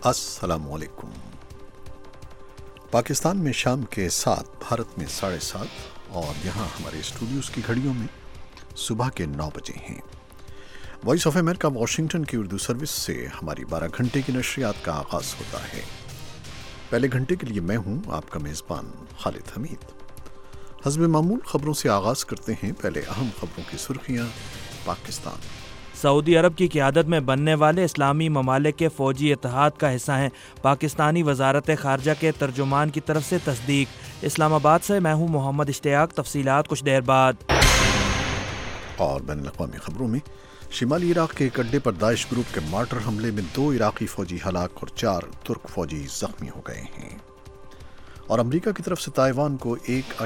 السلام علیکم۔ پاکستان میں شام کے 7، بھارت میں 7:30 اور یہاں ہمارے اسٹوڈیوز کی گھڑیوں میں صبح کے 9 بجے ہیں۔ وائس آف امریکہ واشنگٹن کی اردو سروس سے ہماری 12 گھنٹے کی نشریات کا آغاز ہوتا ہے۔ پہلے گھنٹے کے لیے میں ہوں آپ کا میزبان خالد حمید۔ حسب معمول خبروں سے آغاز کرتے ہیں۔ پہلے اہم خبروں کی سرخیاں۔ پاکستان سعودی عرب کی قیادت میں بننے والے اسلامی ممالک کے فوجی اتحاد کا حصہ ہیں، پاکستانی وزارت خارجہ کے ترجمان کی طرف سے تصدیق۔ اسلام آباد سے میں ہوں محمد اشتیاق، تفصیلات کچھ دیر بعد۔ اور بین الاقوامی خبروں میں شمالی عراق کے ایک اڈے پر داعش گروپ کے مارٹر حملے میں 2 عراقی فوجی ہلاک اور 4 ترک فوجی زخمی ہو گئے ہیں۔ اور امریکہ کی طرف سے تائیوان کو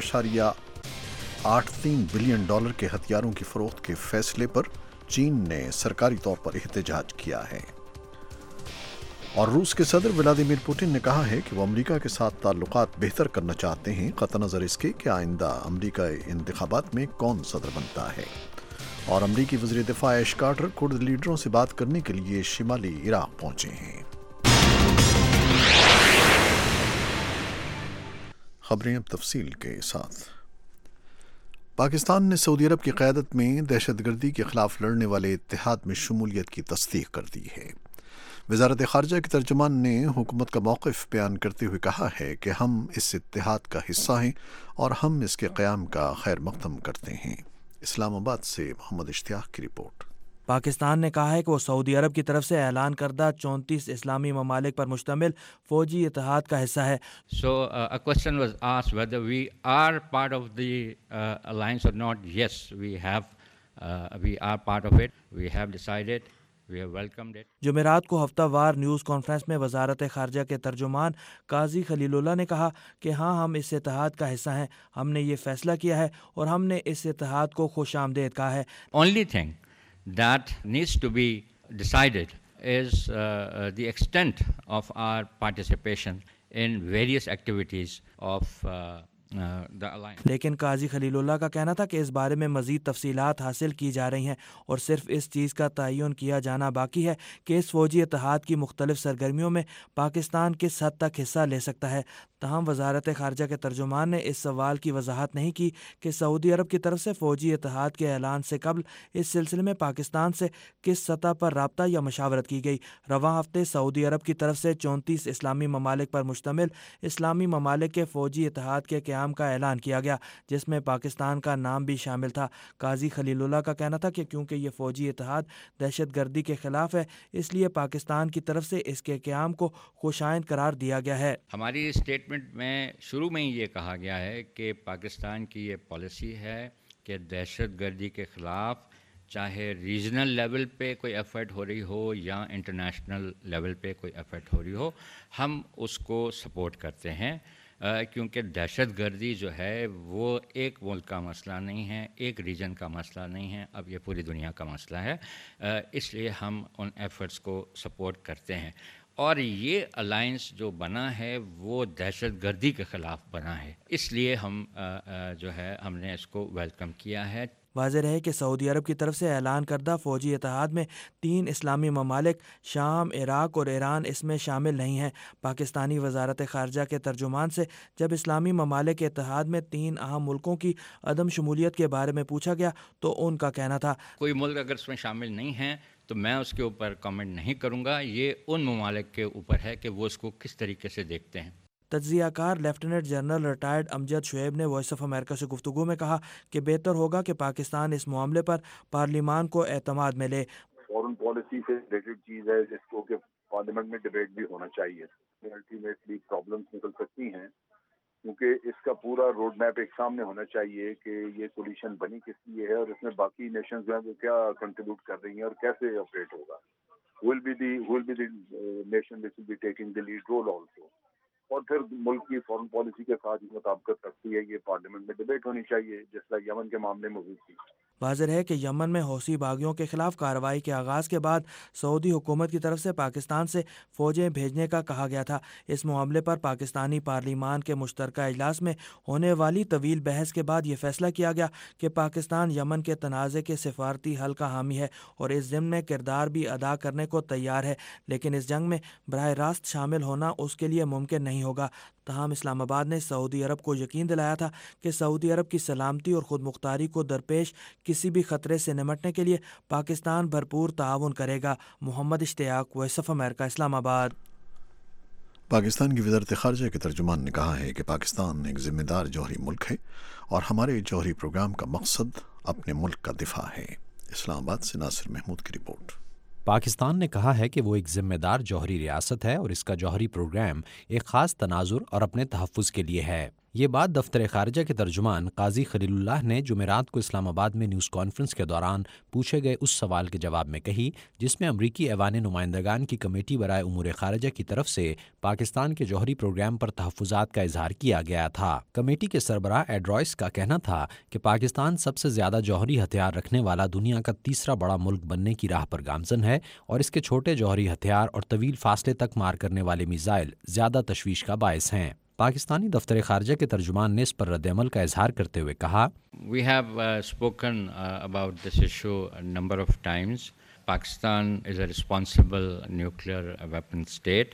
$1.83 بلین کے ہتھیاروں کی فروخت کے فیصلے پر چین نے سرکاری طور پر احتجاج کیا ہے۔ اور روس کے صدر ولادیمیر پوٹن نے کہا ہے کہ وہ امریکہ کے ساتھ تعلقات بہتر کرنا چاہتے ہیں، قطع نظر اس کے کہ آئندہ امریکہ انتخابات میں کون صدر بنتا ہے۔ اور امریکی وزیر دفاع ایش کارٹر کرد لیڈروں سے بات کرنے کے لیے شمالی عراق پہنچے ہیں۔ خبریں اب تفصیل کے ساتھ۔ پاکستان نے سعودی عرب کی قیادت میں دہشت گردی کے خلاف لڑنے والے اتحاد میں شمولیت کی تصدیق کر دی ہے۔ وزارت خارجہ کے ترجمان نے حکومت کا موقف بیان کرتے ہوئے کہا ہے کہ ہم اس اتحاد کا حصہ ہیں اور ہم اس کے قیام کا خیر مقدم کرتے ہیں۔ اسلام آباد سے محمد اشتیاق کی رپورٹ۔ پاکستان نے کہا ہے کہ وہ سعودی عرب کی طرف سے اعلان کردہ 34 اسلامی ممالک پر مشتمل فوجی اتحاد کا حصہ ہے۔ So a question was asked whether we are part of the alliance or not. Yes, we are part of it. We have decided. We have welcomed it. جمعرات کو ہفتہ وار نیوز کانفرنس میں وزارت خارجہ کے ترجمان قاضی خلیل اللہ نے کہا کہ ہاں، ہم اس اتحاد کا حصہ ہیں، ہم نے یہ فیصلہ کیا ہے اور ہم نے اس اتحاد کو خوش آمدید کہا ہے۔ Only thing that needs to be decided is the extent of our participation in various activities of the alliance. لیکن قاضی خلیل اللہ کا کہنا تھا کہ اس بارے میں مزید تفصیلات حاصل کی جا رہی ہیں اور صرف اس چیز کا تعین کیا جانا باقی ہے کہ اس فوجی اتحاد کی مختلف سرگرمیوں میں پاکستان کس حد تک حصہ لے سکتا ہے۔ تاہم وزارت خارجہ کے ترجمان نے اس سوال کی وضاحت نہیں کی کہ سعودی عرب کی طرف سے فوجی اتحاد کے اعلان سے قبل اس سلسلے میں پاکستان سے کس سطح پر رابطہ یا مشاورت کی گئی۔ رواں ہفتے سعودی عرب کی طرف سے 34 اسلامی ممالک پر مشتمل اسلامی ممالک کے فوجی اتحاد کے قیام کا اعلان کیا گیا، جس میں پاکستان کا نام بھی شامل تھا۔ قاضی خلیل اللہ کا کہنا تھا کہ کیونکہ یہ فوجی اتحاد دہشت گردی کے خلاف ہے، اس لیے پاکستان کی طرف سے اس کے قیام کو خوشائند قرار دیا گیا ہے۔ ہماری اسٹیٹمنٹ میں شروع میں ہی یہ کہا گیا ہے کہ پاکستان کی یہ پالیسی ہے کہ دہشت گردی کے خلاف چاہے ریجنل لیول پہ کوئی ایفرٹ ہو رہی ہو یا انٹرنیشنل لیول پہ کوئی ایفرٹ ہو رہی ہو، ہم اس کو سپورٹ کرتے ہیں، کیونکہ دہشت گردی جو ہے وہ ایک ملک کا مسئلہ نہیں ہے، ایک ریجن کا مسئلہ نہیں ہے، اب یہ پوری دنیا کا مسئلہ ہے، اس لیے ہم ان ایفرٹس کو سپورٹ کرتے ہیں۔ اور یہ الائنس جو بنا ہے وہ دہشت گردی کے خلاف بنا ہے، اس لیے ہم ہم نے اس کو ویلکم کیا ہے۔ واضح رہے کہ سعودی عرب کی طرف سے اعلان کردہ فوجی اتحاد میں 3 اسلامی ممالک شام، عراق اور ایران اس میں شامل نہیں ہیں۔ پاکستانی وزارت خارجہ کے ترجمان سے جب اسلامی ممالک کے اتحاد میں 3 اہم ملکوں کی عدم شمولیت کے بارے میں پوچھا گیا تو ان کا کہنا تھا، کوئی ملک اگر اس میں شامل نہیں ہیں تو میں اس کے اوپر کامنٹ نہیں کروں گا، یہ ان ممالک کے اوپر ہے کہ وہ اس کو کس طریقے سے دیکھتے ہیں۔ تجزیہ کار lieutenant general retired Amjad Shoaib نے وائس آف امریکہ سے گفتگو میں کہا کہ بہتر ہوگا کہ پاکستان اس معاملے پر پارلیمان کو اعتماد میں لے۔ فورن پالیسی سے ریلیٹڈ چیز ہے جس کو کہ پارلیمنٹ میں ڈبیٹ بھی ہونا چاہیے۔ الٹیمیٹلی پرابلمس نکل سکتی ہیں کیونکہ اس کا پورا روڈ میپ ایک سامنے ہونا چاہیے کہ یہ سولوشن بنی کس لیے ہے اور اس میں باقی نیشنز جو ہیں وہ کیا کنٹریبیوٹ کر رہی ہیں اور کیسے آپریٹ ہوگا۔ will be the nation which will be taking the lead role also۔ اور پھر ملک کی فورن پالیسی کے ساتھ مطابقت رکھتی ہے، یہ پارلیمنٹ میں ڈبیٹ ہونی چاہیے، جس طرح یمن کے معاملے میں ہوئی تھی۔ वाज़ेह है कि यमन में हौसी बागियों के खिलाफ कार्रवाई के आगाज़ के बाद सऊदी हुकूमत की तरफ से पाकिस्तान से फ़ौजें भेजने का कहा गया था। इस मामले पर पाकिस्तानी पार्लिमान के मुश्तरका इजलास में होने वाली तवील बहस के बाद ये फैसला किया गया कि पाकिस्तान यमन के तनाज़े के सिफारती हल का हामी है और इस ज़िम्न में किरदार भी अदा करने को तैयार है, लेकिन इस जंग में बराह रास्त शामिल होना उसके लिए मुमकिन नहीं होगा। तमाम इस्लामाबाद ने सऊदी अरब को यकीन दिलाया था कि सऊदी अरब की सलामती और ख़ुद मुख्तारी को दरपेश किसी भी ख़तरे से निमटने के लिए पाकिस्तान भरपूर ताउन करेगा। Mohammad Ishtiaq, voice of America, Islamabad. Pakistan की वज़ारत ख़ारिजा के तर्जुमान ने कहा है कि पाकिस्तान एक ज़िम्मेदार जौहरी मुल्क है और हमारे जौहरी प्रोग्राम का मकसद अपने मुल्क का दिफा है। इस्लामाबाद से नासिर महमूद की रिपोर्ट। पाकिस्तान ने कहा है कि वो एक ज़िम्मेदार जौहरी रियासत है और इसका जौहरी प्रोग्राम एक ख़ास तनाजुर और अपने तहफ़्फ़ुज़ के लिए है। ये बात दफ्तर ख़ारिजा के तर्जुमान काजी खलीलुल्लाह ने जुमेरात को इस्लामाबाद में न्यूज़ कॉन्फ्रेंस के दौरान पूछे गए उस सवाल के जवाब में कही, जिसमें अमरीकी ऐवान नुमाइंदगान की कमेटी बराए उमूर ख़ारिजा की तरफ से पाकिस्तान के जौहरी प्रोग्राम पर तहफ़्फ़ुज़ात का इजहार किया गया था। कमेटी के सरबराह एड रॉयस का कहना था कि पाकिस्तान सबसे ज़्यादा जौहरी हथियार रखने वाला दुनिया का तीसरा बड़ा मुल्क बनने की राह पर गामज़न है और इसके छोटे जौहरी हथियार और तवील फासले तक मार करने वाले मिसाइल ज़्यादा तशवीश का बायस हैं। पाकिस्तानी दफ्तर ख़ारिजा के तर्जुमान ने इस पर रद्द-ए-अमल का इजहार करते हुए कहा, We have spoken about this issue a number of times. Pakistan is a responsible nuclear weapon state.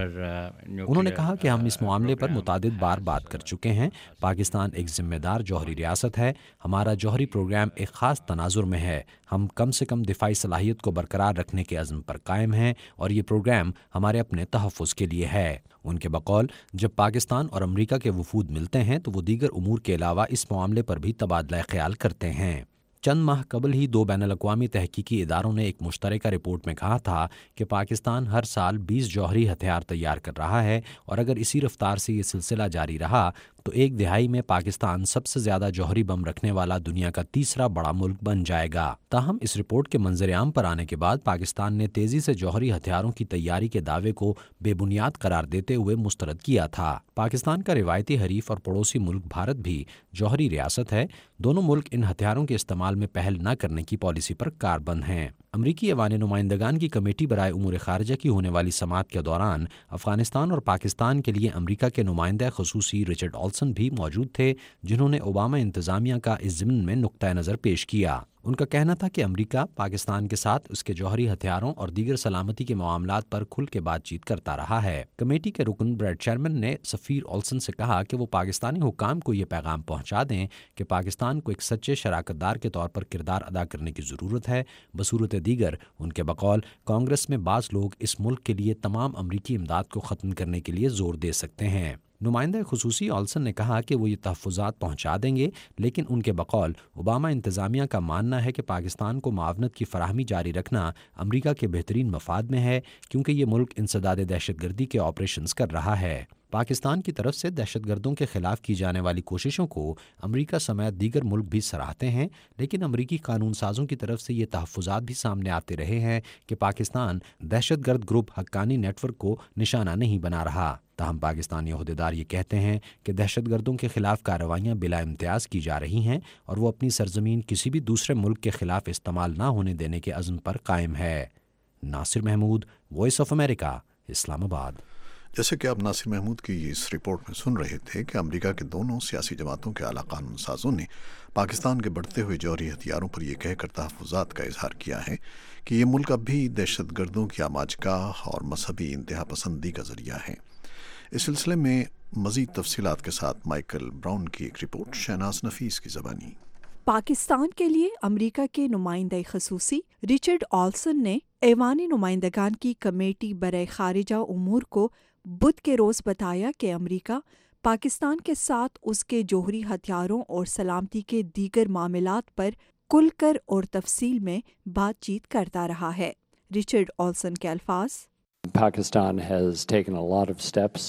उन्होंने कहा कि हम इस मामले पर मुतादिद बार बात कर चुके हैं। पाकिस्तान एक ज़िम्मेदार जौहरी रियासत है। हमारा जौहरी प्रोग्राम एक ख़ास तनाजुर में है। हम कम से कम दिफाई सलाहियत को बरकरार रखने के अज़्म पर कायम हैं और ये प्रोग्राम हमारे अपने तहफ़्फ़ुज़ के लिए है। उनके बकौल जब पाकिस्तान और अमरीका के वफूद मिलते हैं तो वो दीगर उमूर के अलावा इस मामले पर भी तबादला ख्याल करते हैं। चंद माह कबल ही 2 बैनुल-अक़वामी तहकीकी इदारों ने एक मुश्तरका रिपोर्ट में कहा था कि पाकिस्तान हर साल 20 जौहरी हथियार तैयार कर रहा है और अगर इसी रफ्तार से ये सिलसिला जारी रहा तो एक दिहाई में पाकिस्तान सबसे ज़्यादा जौहरी बम रखने वाला दुनिया का तीसरा बड़ा मुल्क बन जाएगा। ताहम इस रिपोर्ट के मंजर आम पर आने के बाद पाकिस्तान ने तेज़ी से जौहरी हथियारों की तैयारी के दावे को बेबुनियाद करार देते हुए मुस्तरद किया था। पाकिस्तान का रिवायती हरीफ और पड़ोसी मुल्क भारत भी जौहरी रियासत है। दोनों मुल्क इन हथियारों के इस्तेमाल में पहल न करने की पॉलिसी पर कारबंद हैं। अमरीकी ऐवान नुमाइंदगान की कमेटी बराए उमूर ख़ारिजा की होने वाली समाअत के दौरान अफ़गानिस्तान और पाकिस्तान के लिए अमरीका के नुमाइंदा ख़ुसूसी रिचर्ड ऑल्सन भी मौजूद थे, जिन्होंने ओबामा इंतज़ामिया का इस ज़िम्न में नुक्ता नज़र पेश किया। उनका कहना था कि अमरीका पाकिस्तान के साथ उसके जौहरी हथियारों और दीगर सलामती के मामलात पर खुल के बातचीत करता रहा है। कमेटी के रुकन ब्रैड शर्मन ने सफ़ीर ऑल्सन से कहा कि वो पाकिस्तानी हुकाम को ये पैगाम पहुंचा दें कि पाकिस्तान को एक सच्चे शराकतदार के तौर पर किरदार अदा करने की ज़रूरत है। बसूरत दीगर उनके बकौल कांग्रेस में बाज़ लोग इस मुल्क के लिए तमाम अमरीकी इमदाद को ख़त्म करने के लिए ज़ोर दे सकते हैं। नुमाइंदा खुसूसी ऑल्सन ने कहा कि वो ये तहफ़्फ़ुज़ात पहुँचा देंगे, लेकिन उनके बकौल ओबामा इंतज़ामिया का मानना है कि पाकिस्तान को मुआवनत की फ़राहमी जारी रखना अमरीका के बेहतरीन मफाद में है, क्योंकि ये मुल्क इंसदाद दहशतगर्दी के ऑपरेशंस कर रहा है। पाकिस्तान की तरफ से दहशतगर्दों के खिलाफ की जाने वाली कोशिशों को अमरीका समेत दीगर मुल्क भी सराहते हैं, लेकिन अमरीकी कानून साजों की तरफ से ये तहफ़्फ़ुज़ात भी सामने आते रहे हैं कि पाकिस्तान दहशतगर्द ग्रुप हक्कानी नेटवर्क को निशाना नहीं बना रहा। ताहम पाकिस्तानी अहदेदार ये कहते हैं कि दहशतगर्दों के खिलाफ कार्रवाइयाँ बिला इम्तियाज़ की जा रही हैं और वो अपनी सरजमीन किसी भी दूसरे मुल्क के खिलाफ इस्तेमाल ना होने देने के अज़्म पर कायम है। Nasir Mahmood, voice of America, Islamabad. जैसे कि आप नासिर महमूद की इस रिपोर्ट में सुन रहे थे कि अमेरिका के दोनों सियासी जमातों के आला कानून साजों ने पाकिस्तान के बढ़ते हुए जौहरी हथियारों पर यह कहकर तहफ़्फ़ुज़ात का इजहार किया है कि ये मुल्क अब भी दहशतगर्दों की आमाजगाह और मजहबी इंतहा पसंदी का ज़रिया है। इस सिलसिले में मज़ीद तफसीलात के साथ माइकल ब्राउन की एक रिपोर्ट शहनाज नफीस की ज़बानी। पाकिस्तान के लिए अमेरिका के नुमाइंदा ख़ुसूसी रिचर्ड ऑल्सन ने ऐवान नुमाइंदगान की कमेटी बराए ख़ारिजा उमूर को बुध के रोज़ बताया कि अमेरिका पाकिस्तान के साथ उसके जौहरी हथियारों और सलामती के दीगर मामलात पर खुलकर और तफसील में बातचीत करता रहा है। रिचर्ड ऑल्सन के अल्फाज: Pakistan has taken a lot of steps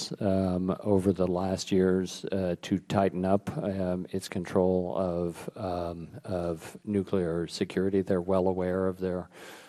over the last years to tighten up its control of nuclear security. They're well aware of their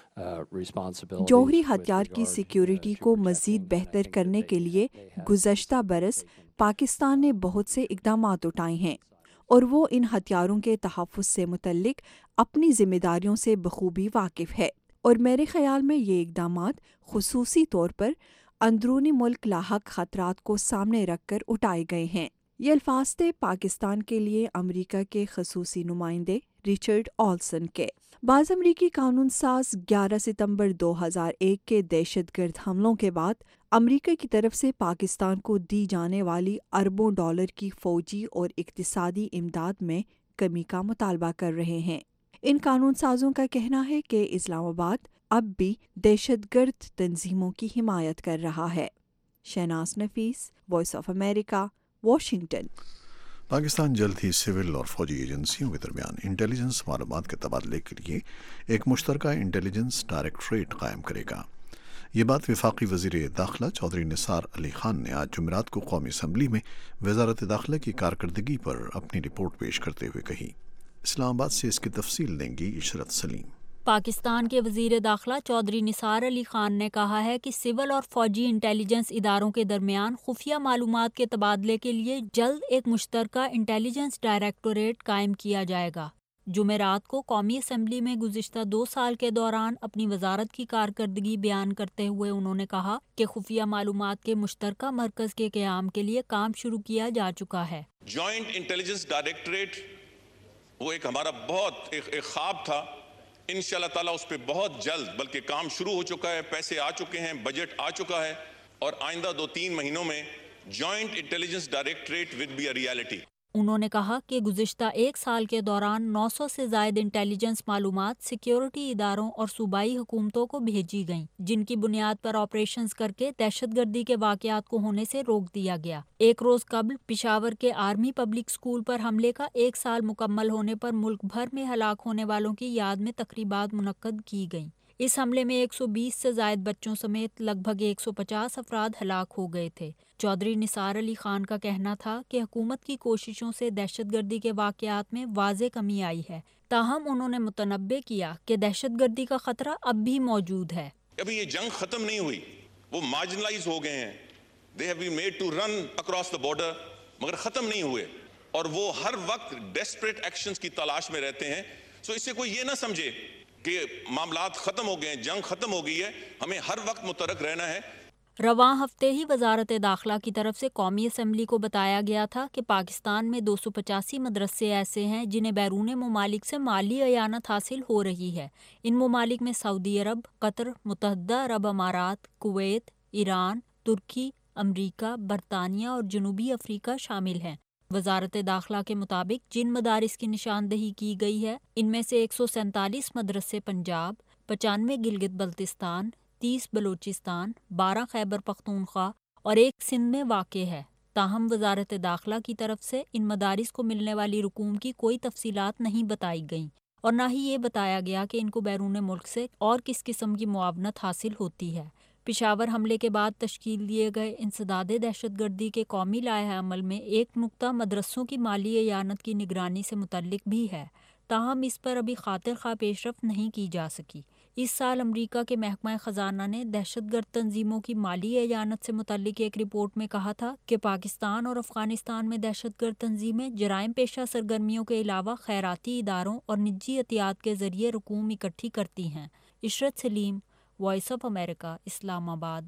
जौहरी हथियार की सिक्योरिटी को मज़ीद बेहतर करने के लिए गुज़श्ता बरस पाकिस्तान ने बहुत से इक़दामात उठाए हैं। اور وہ ان ہتھیاروں کے تحفظ سے متعلق اپنی ذمہ داریوں سے بخوبی واقف ہے، اور میرے خیال میں یہ اقدامات خصوصی طور پر اندرونی ملک لاحق خطرات کو سامنے رکھ کر اٹھائے گئے ہیں۔ یہ الفاظ تھے پاکستان کے لیے امریکہ کے خصوصی نمائندے رچرڈ آلسن کے۔ بعض امریکی قانون ساز 11 ستمبر 2001 کے دہشت گرد حملوں کے بعد امریکہ کی طرف سے پاکستان کو دی جانے والی اربوں ڈالر کی فوجی اور اقتصادی امداد میں کمی کا مطالبہ کر رہے ہیں۔ ان قانون سازوں کا کہنا ہے کہ اسلام آباد اب بھی دہشت گرد تنظیموں کی حمایت کر رہا ہے۔ Shahnaz Nafees, voice of America, Washington. Pakistan جلد ہی سول اور فوجی ایجنسیوں کے درمیان انٹیلیجنس معلومات کے تبادلے کے لیے ایک مشترکہ انٹیلیجنس ڈائریکٹوریٹ قائم کرے گا۔ یہ بات وفاقی وزیر داخلہ چودھری نثار علی خان نے آج جمعرات کو قومی اسمبلی میں وزارت داخلہ کی کارکردگی پر اپنی رپورٹ پیش کرتے ہوئے کہی۔ اسلام آباد سے اس کی تفصیل دیں گی عشرت سلیم۔ پاکستان کے وزیر داخلہ چودھری نثار علی خان نے کہا ہے کہ سول اور فوجی انٹیلیجنس اداروں کے درمیان خفیہ معلومات کے تبادلے کے لیے جلد ایک مشترکہ انٹیلیجنس ڈائریکٹوریٹ قائم کیا جائے گا۔ جمعرات کو قومی اسمبلی میں گزشتہ 2 سال کے دوران اپنی وزارت کی کارکردگی بیان کرتے ہوئے انہوں نے کہا کہ خفیہ معلومات کے مشترکہ مرکز کے قیام کے لیے کام شروع کیا جا چکا ہے۔ جوائنٹ انٹیلیجنس ڈائریکٹوریٹ وہ ایک ہمارا بہت ایک خواب تھا، انشاءاللہ تعالیٰ اس پہ بہت جلد، بلکہ کام شروع ہو چکا ہے، پیسے آ چکے ہیں، بجٹ آ چکا ہے، اور آئندہ 2-3 مہینوں میں joint intelligence directorate will be a reality. انہوں نے کہا کہ گزشتہ 1 سال کے دوران 900 سے زائد انٹیلیجنس معلومات سیکیورٹی اداروں اور صوبائی حکومتوں کو بھیجی گئیں، جن کی بنیاد پر آپریشنز کر کے دہشت گردی کے واقعات کو ہونے سے روک دیا گیا۔ 1 روز قبل پشاور کے آرمی پبلک اسکول پر حملے کا 1 سال مکمل ہونے پر ملک بھر میں ہلاک ہونے والوں کی یاد میں تقریبات منعقد کی گئیں۔ اس حملے میں 120 سے زائد بچوں سمیت لگ بھگ 150 افراد ہلاک ہو گئے تھے۔ چودھری نثار علی خان کا کہنا تھا کہ حکومت کی کوششوں سے دہشت گردی کے واقعات میں واضح کمی آئی ہے، تاہم انہوں نے متنبہ کیا کہ دہشت گردی کا خطرہ اب بھی موجود ہے۔ ابھی یہ جنگ ختم نہیں ہوئی، وہ مارجنلائز ہو گئے ہیں، they have been made to run across the border، مگر ختم نہیں ہوئے، اور وہ ہر وقت ڈیسپریٹ ایکشنز کی تلاش میں رہتے ہیں۔ سو اس سے کوئی یہ نہ سمجھے کہ معاملات ختم ہو گئے ہیں، جنگ ختم ہو گئی ہے، ہمیں ہر وقت متحرک رہنا ہے۔ رواں ہفتے ہی وزارت داخلہ کی طرف سے قومی اسمبلی کو بتایا گیا تھا کہ پاکستان میں 285 مدرسے ایسے ہیں جنہیں بیرون ممالک سے مالی اعانت حاصل ہو رہی ہے۔ ان ممالک میں سعودی عرب، قطر، متحدہ عرب امارات، کویت، ایران، ترکی، امریکہ، برطانیہ اور جنوبی افریقہ شامل ہیں۔ وزارت داخلہ کے مطابق جن مدارس کی نشاندہی کی گئی ہے، ان میں سے 147 مدرسے پنجاب، 95 گلگت بلتستان، 30 بلوچستان، 12 خیبر پختونخوا اور 1 سندھ میں واقع ہے۔ تاہم وزارت داخلہ کی طرف سے ان مدارس کو ملنے والی رقوم کی کوئی تفصیلات نہیں بتائی گئیں، اور نہ ہی یہ بتایا گیا کہ ان کو بیرون ملک سے اور کس قسم کی معاونت حاصل ہوتی ہے۔ پشاور حملے کے بعد تشکیل دیے گئے انسداد دہشت گردی کے قومی لائحہ عمل میں ایک نقطہ مدرسوں کی مالی اعانت کی نگرانی سے متعلق بھی ہے، تاہم اس پر ابھی خاطر خواہ پیش رفت نہیں کی جا سکی۔ اس سال امریکہ کے محکمہ خزانہ نے دہشت گرد تنظیموں کی مالی اعانت سے متعلق ایک رپورٹ میں کہا تھا کہ پاکستان اور افغانستان میں دہشت گرد تنظیمیں جرائم پیشہ سرگرمیوں کے علاوہ خیراتی اداروں اور نجی عطیات کے ذریعے رقوم اکٹھی کرتی ہیں۔ عشرت سلیم، وائس آف امریکہ، اسلام آباد۔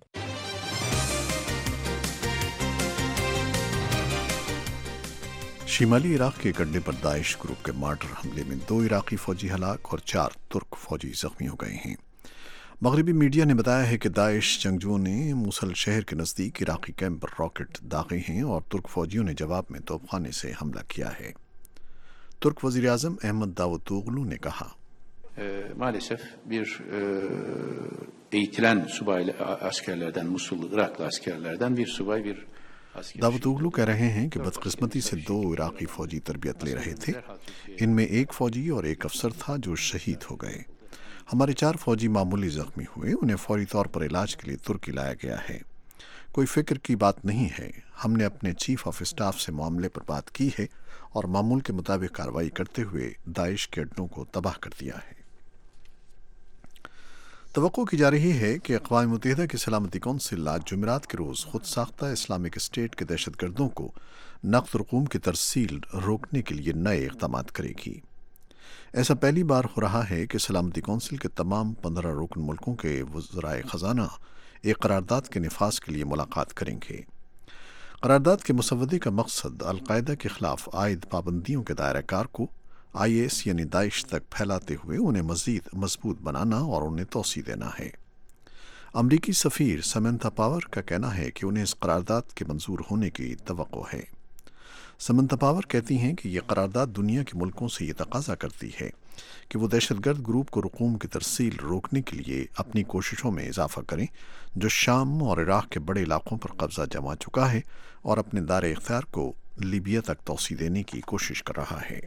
شمالی عراق کے گڈھے پر داعش گروپ کے مارٹر حملے میں 2 عراقی فوجی ہلاک اور 4 ترک فوجی زخمی ہو گئے ہیں۔ مغربی میڈیا نے بتایا ہے کہ داعش جنگجوؤں نے موصل شہر کے نزدیک عراقی کیمپ پر راکٹ داغے ہیں اور ترک فوجیوں نے جواب میں توپ خانے سے حملہ کیا ہے۔ ترک وزیر اعظم احمد داوطوغلو نے کہا، maalesef bir eğitilen subay askerlerden, Musul Iraklı askerlerden bir subay bir داوطوغلو کہہ رہے ہیں کہ بدقسمتی سے 2 عراقی فوجی تربیت لے رہے تھے، ان میں 1 فوجی اور 1 افسر تھا جو شہید ہو گئے۔ ہمارے 4 فوجی معمولی زخمی ہوئے، انہیں فوری طور پر علاج کے لیے ترکی لایا گیا ہے۔ کوئی فکر کی بات نہیں ہے، ہم نے اپنے چیف آف اسٹاف سے معاملے پر بات کی ہے اور معمول کے مطابق کارروائی کرتے ہوئے داعش کے اڈوں کو تباہ کر دیا ہے۔ توقع کی جا رہی ہے کہ اقوام متحدہ کی سلامتی کونسل آج جمعرات کے روز خود ساختہ اسلامک اسٹیٹ کے دہشت گردوں کو نقد رقوم کی ترسیل روکنے کے لیے نئے اقدامات کرے گی۔ ایسا پہلی بار ہو رہا ہے کہ سلامتی کونسل کے تمام 15 رکن ملکوں کے وزرائے خزانہ ایک قرارداد کے نفاذ کے لیے ملاقات کریں گے۔ قرارداد کے مسودے کا مقصد القاعدہ کے خلاف عائد پابندیوں کے دائرہ کار کو IS یعنی داعش تک پھیلاتے ہوئے انہیں مزید مضبوط بنانا اور انہیں توسیع دینا ہے۔ امریکی سفیر سمنتھا پاور کا کہنا ہے کہ انہیں اس قرارداد کے منظور ہونے کی توقع ہے۔ سمنتھا پاور کہتی ہیں کہ یہ قرارداد دنیا کے ملکوں سے یہ تقاضا کرتی ہے کہ وہ دہشت گرد گروپ کو رقوم کی ترسیل روکنے کے لیے اپنی کوششوں میں اضافہ کریں جو شام اور عراق کے بڑے علاقوں پر قبضہ جما چکا ہے اور اپنے دائر اختیار کو لیبیا تک توسیع دینے کی کوشش کر رہا ہے۔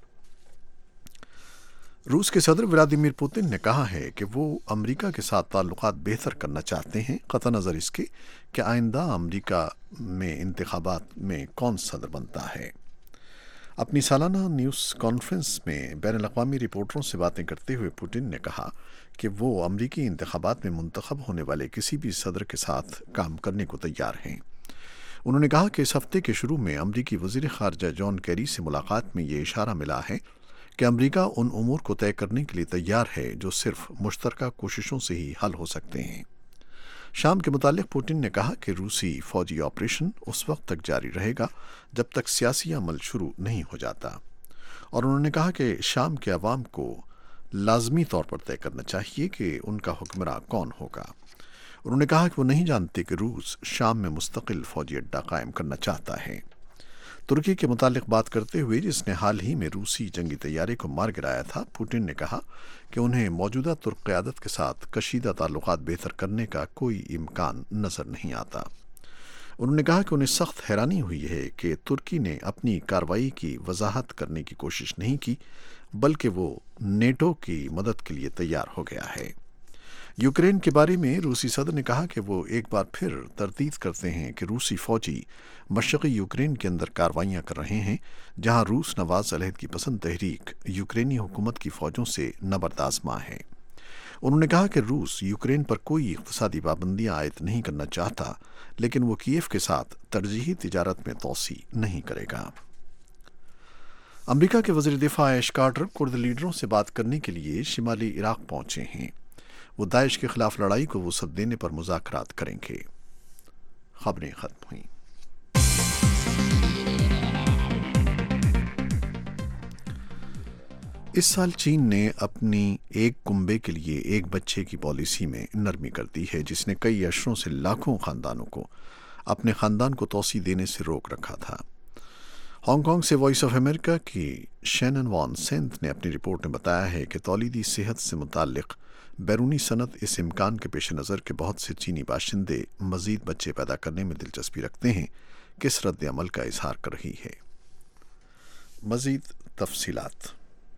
روس کے صدر ولادیمیر پوتن نے کہا ہے کہ وہ امریکہ کے ساتھ تعلقات بہتر کرنا چاہتے ہیں، قطع نظر اس کے کہ آئندہ امریکہ میں انتخابات میں کون صدر بنتا ہے۔ اپنی سالانہ نیوز کانفرنس میں بین الاقوامی رپورٹروں سے باتیں کرتے ہوئے پوتن نے کہا کہ وہ امریکی انتخابات میں منتخب ہونے والے کسی بھی صدر کے ساتھ کام کرنے کو تیار ہیں۔ انہوں نے کہا کہ اس ہفتے کے شروع میں امریکی وزیر خارجہ جان کیری سے ملاقات میں یہ اشارہ ملا ہے کہ امریکہ ان امور کو طے کرنے کے لیے تیار ہے جو صرف مشترکہ کوششوں سے ہی حل ہو سکتے ہیں۔ شام کے متعلق پوتن نے کہا کہ روسی فوجی آپریشن اس وقت تک جاری رہے گا جب تک سیاسی عمل شروع نہیں ہو جاتا، اور انہوں نے کہا کہ شام کے عوام کو لازمی طور پر طے کرنا چاہیے کہ ان کا حکمراں کون ہوگا۔ انہوں نے کہا کہ وہ نہیں جانتے کہ روس شام میں مستقل فوجی اڈہ قائم کرنا چاہتا ہے۔ ترکی کے متعلق بات کرتے ہوئے جس نے حال ہی میں روسی جنگی طیارے کو مار گرایا تھا، پوتن نے کہا کہ انہیں موجودہ ترک قیادت کے ساتھ کشیدہ تعلقات بہتر کرنے کا کوئی امکان نظر نہیں آتا۔ انہوں نے کہا کہ انہیں سخت حیرانی ہوئی ہے کہ ترکی نے اپنی کارروائی کی وضاحت کرنے کی کوشش نہیں کی، بلکہ وہ نیٹو کی مدد کے لیے تیار ہو گیا ہے۔ یوکرین کے بارے میں روسی صدر نے کہا کہ وہ ایک بار پھر تردید کرتے ہیں کہ روسی فوجی مشرقی یوکرین کے اندر کارروائیاں کر رہے ہیں، جہاں روس نواز علیحدگی پسند تحریک یوکرینی حکومت کی فوجوں سے نبردآزماں ہے۔ انہوں نے کہا کہ روس یوکرین پر کوئی اقتصادی پابندیاں عائد نہیں کرنا چاہتا، لیکن وہ کیف کے ساتھ ترجیحی تجارت میں توسیع نہیں کرے گا۔ امریکہ کے وزیر دفاع ایش کارٹر کرد لیڈروں سے بات کرنے کے لیے شمالی عراق پہنچے ہیں۔ وہ داعش کے خلاف لڑائی کو وسعت دینے پر مذاکرات کریں گے۔ خبریں ختم ہوئیں۔ اس سال چین نے اپنی ایک کنبے کے لیے ایک بچے کی پالیسی میں نرمی کر دی ہے، جس نے کئی اشروں سے لاکھوں خاندانوں کو اپنے خاندان کو توسیع دینے سے روک رکھا تھا۔ ہانگ کانگ سے وائس آف امریکہ کی شینن وان سینتھ نے اپنی رپورٹ میں بتایا ہے کہ تولیدی صحت سے متعلق بیرونی صنعت اس امکان کے پیش نظر کہ بہت سے چینی باشندے مزید بچے پیدا کرنے میں دلچسپی رکھتے ہیں، کس رد عمل کا اظہار کر رہی ہے۔ مزید تفصیلات۔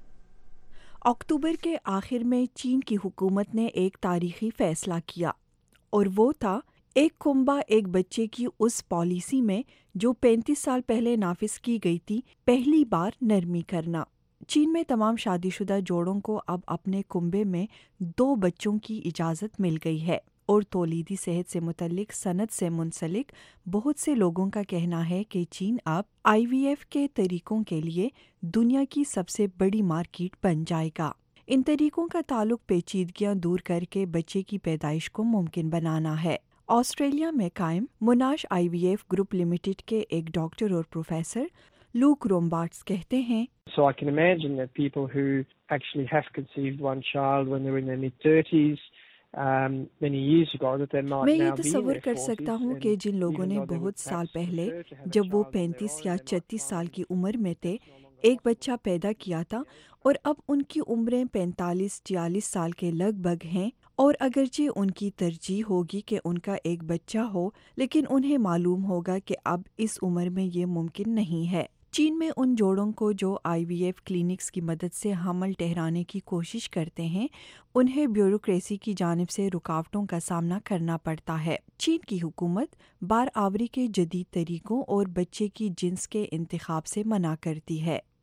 اکتوبر کے آخر میں چین کی حکومت نے ایک تاریخی فیصلہ کیا، اور وہ تھا ایک کنبہ ایک بچے کی اس پالیسی میں جو 35 سال پہلے نافذ کی گئی تھی پہلی بار نرمی کرنا۔ چین میں تمام شادی شدہ جوڑوں کو اب اپنے کنبے میں 2 بچوں کی اجازت مل گئی ہے، اور تولیدی صحت سے متعلق صنعت سے منسلک بہت سے لوگوں کا کہنا ہے کہ چین اب IVF کے طریقوں کے لیے دنیا کی سب سے بڑی مارکیٹ بن جائے گا۔ ان طریقوں کا تعلق پیچیدگیاں دور کر کے بچے کی پیدائش کو ممکن بنانا ہے۔ آسٹریلیا میں قائم موناش IVF گروپ لمیٹڈ کے ایک ڈاکٹر اور پروفیسر لوک رومبارٹس کہتے ہیں، So I can imagine that people who actually have conceived one child when they were in their mid-30s many years ago, that they might میں یہ now be in تصور their کر 40s, سکتا ہوں and کہ جن لوگوں even نے though they بہت would سال perhaps پہلے prefer to have a جب وہ child of their 35 own, یا they might 36 سال find کی عمر میں تھے ایک بچہ پیدا کیا تھا، اور اب ان کی عمریں 45-46 سال کے لگ بھگ ہیں، اور اگرچہ ان کی ترجیح ہوگی کہ ان کا ایک بچہ ہو، لیکن انہیں معلوم ہوگا کہ اب اس عمر میں یہ ممکن نہیں ہے۔ چین میں ان جوڑوں کو جو IVF کلینکس کی مدد سے حمل ٹھہرانے کی کوشش کرتے ہیں، انہیں بیوروکریسی کی جانب سے رکاوٹوں کا سامنا کرنا پڑتا ہے۔ چین کی حکومت بار آوری کے جدید طریقوں اور بچے کی جنس کے انتخاب سے منع کرتی ہے۔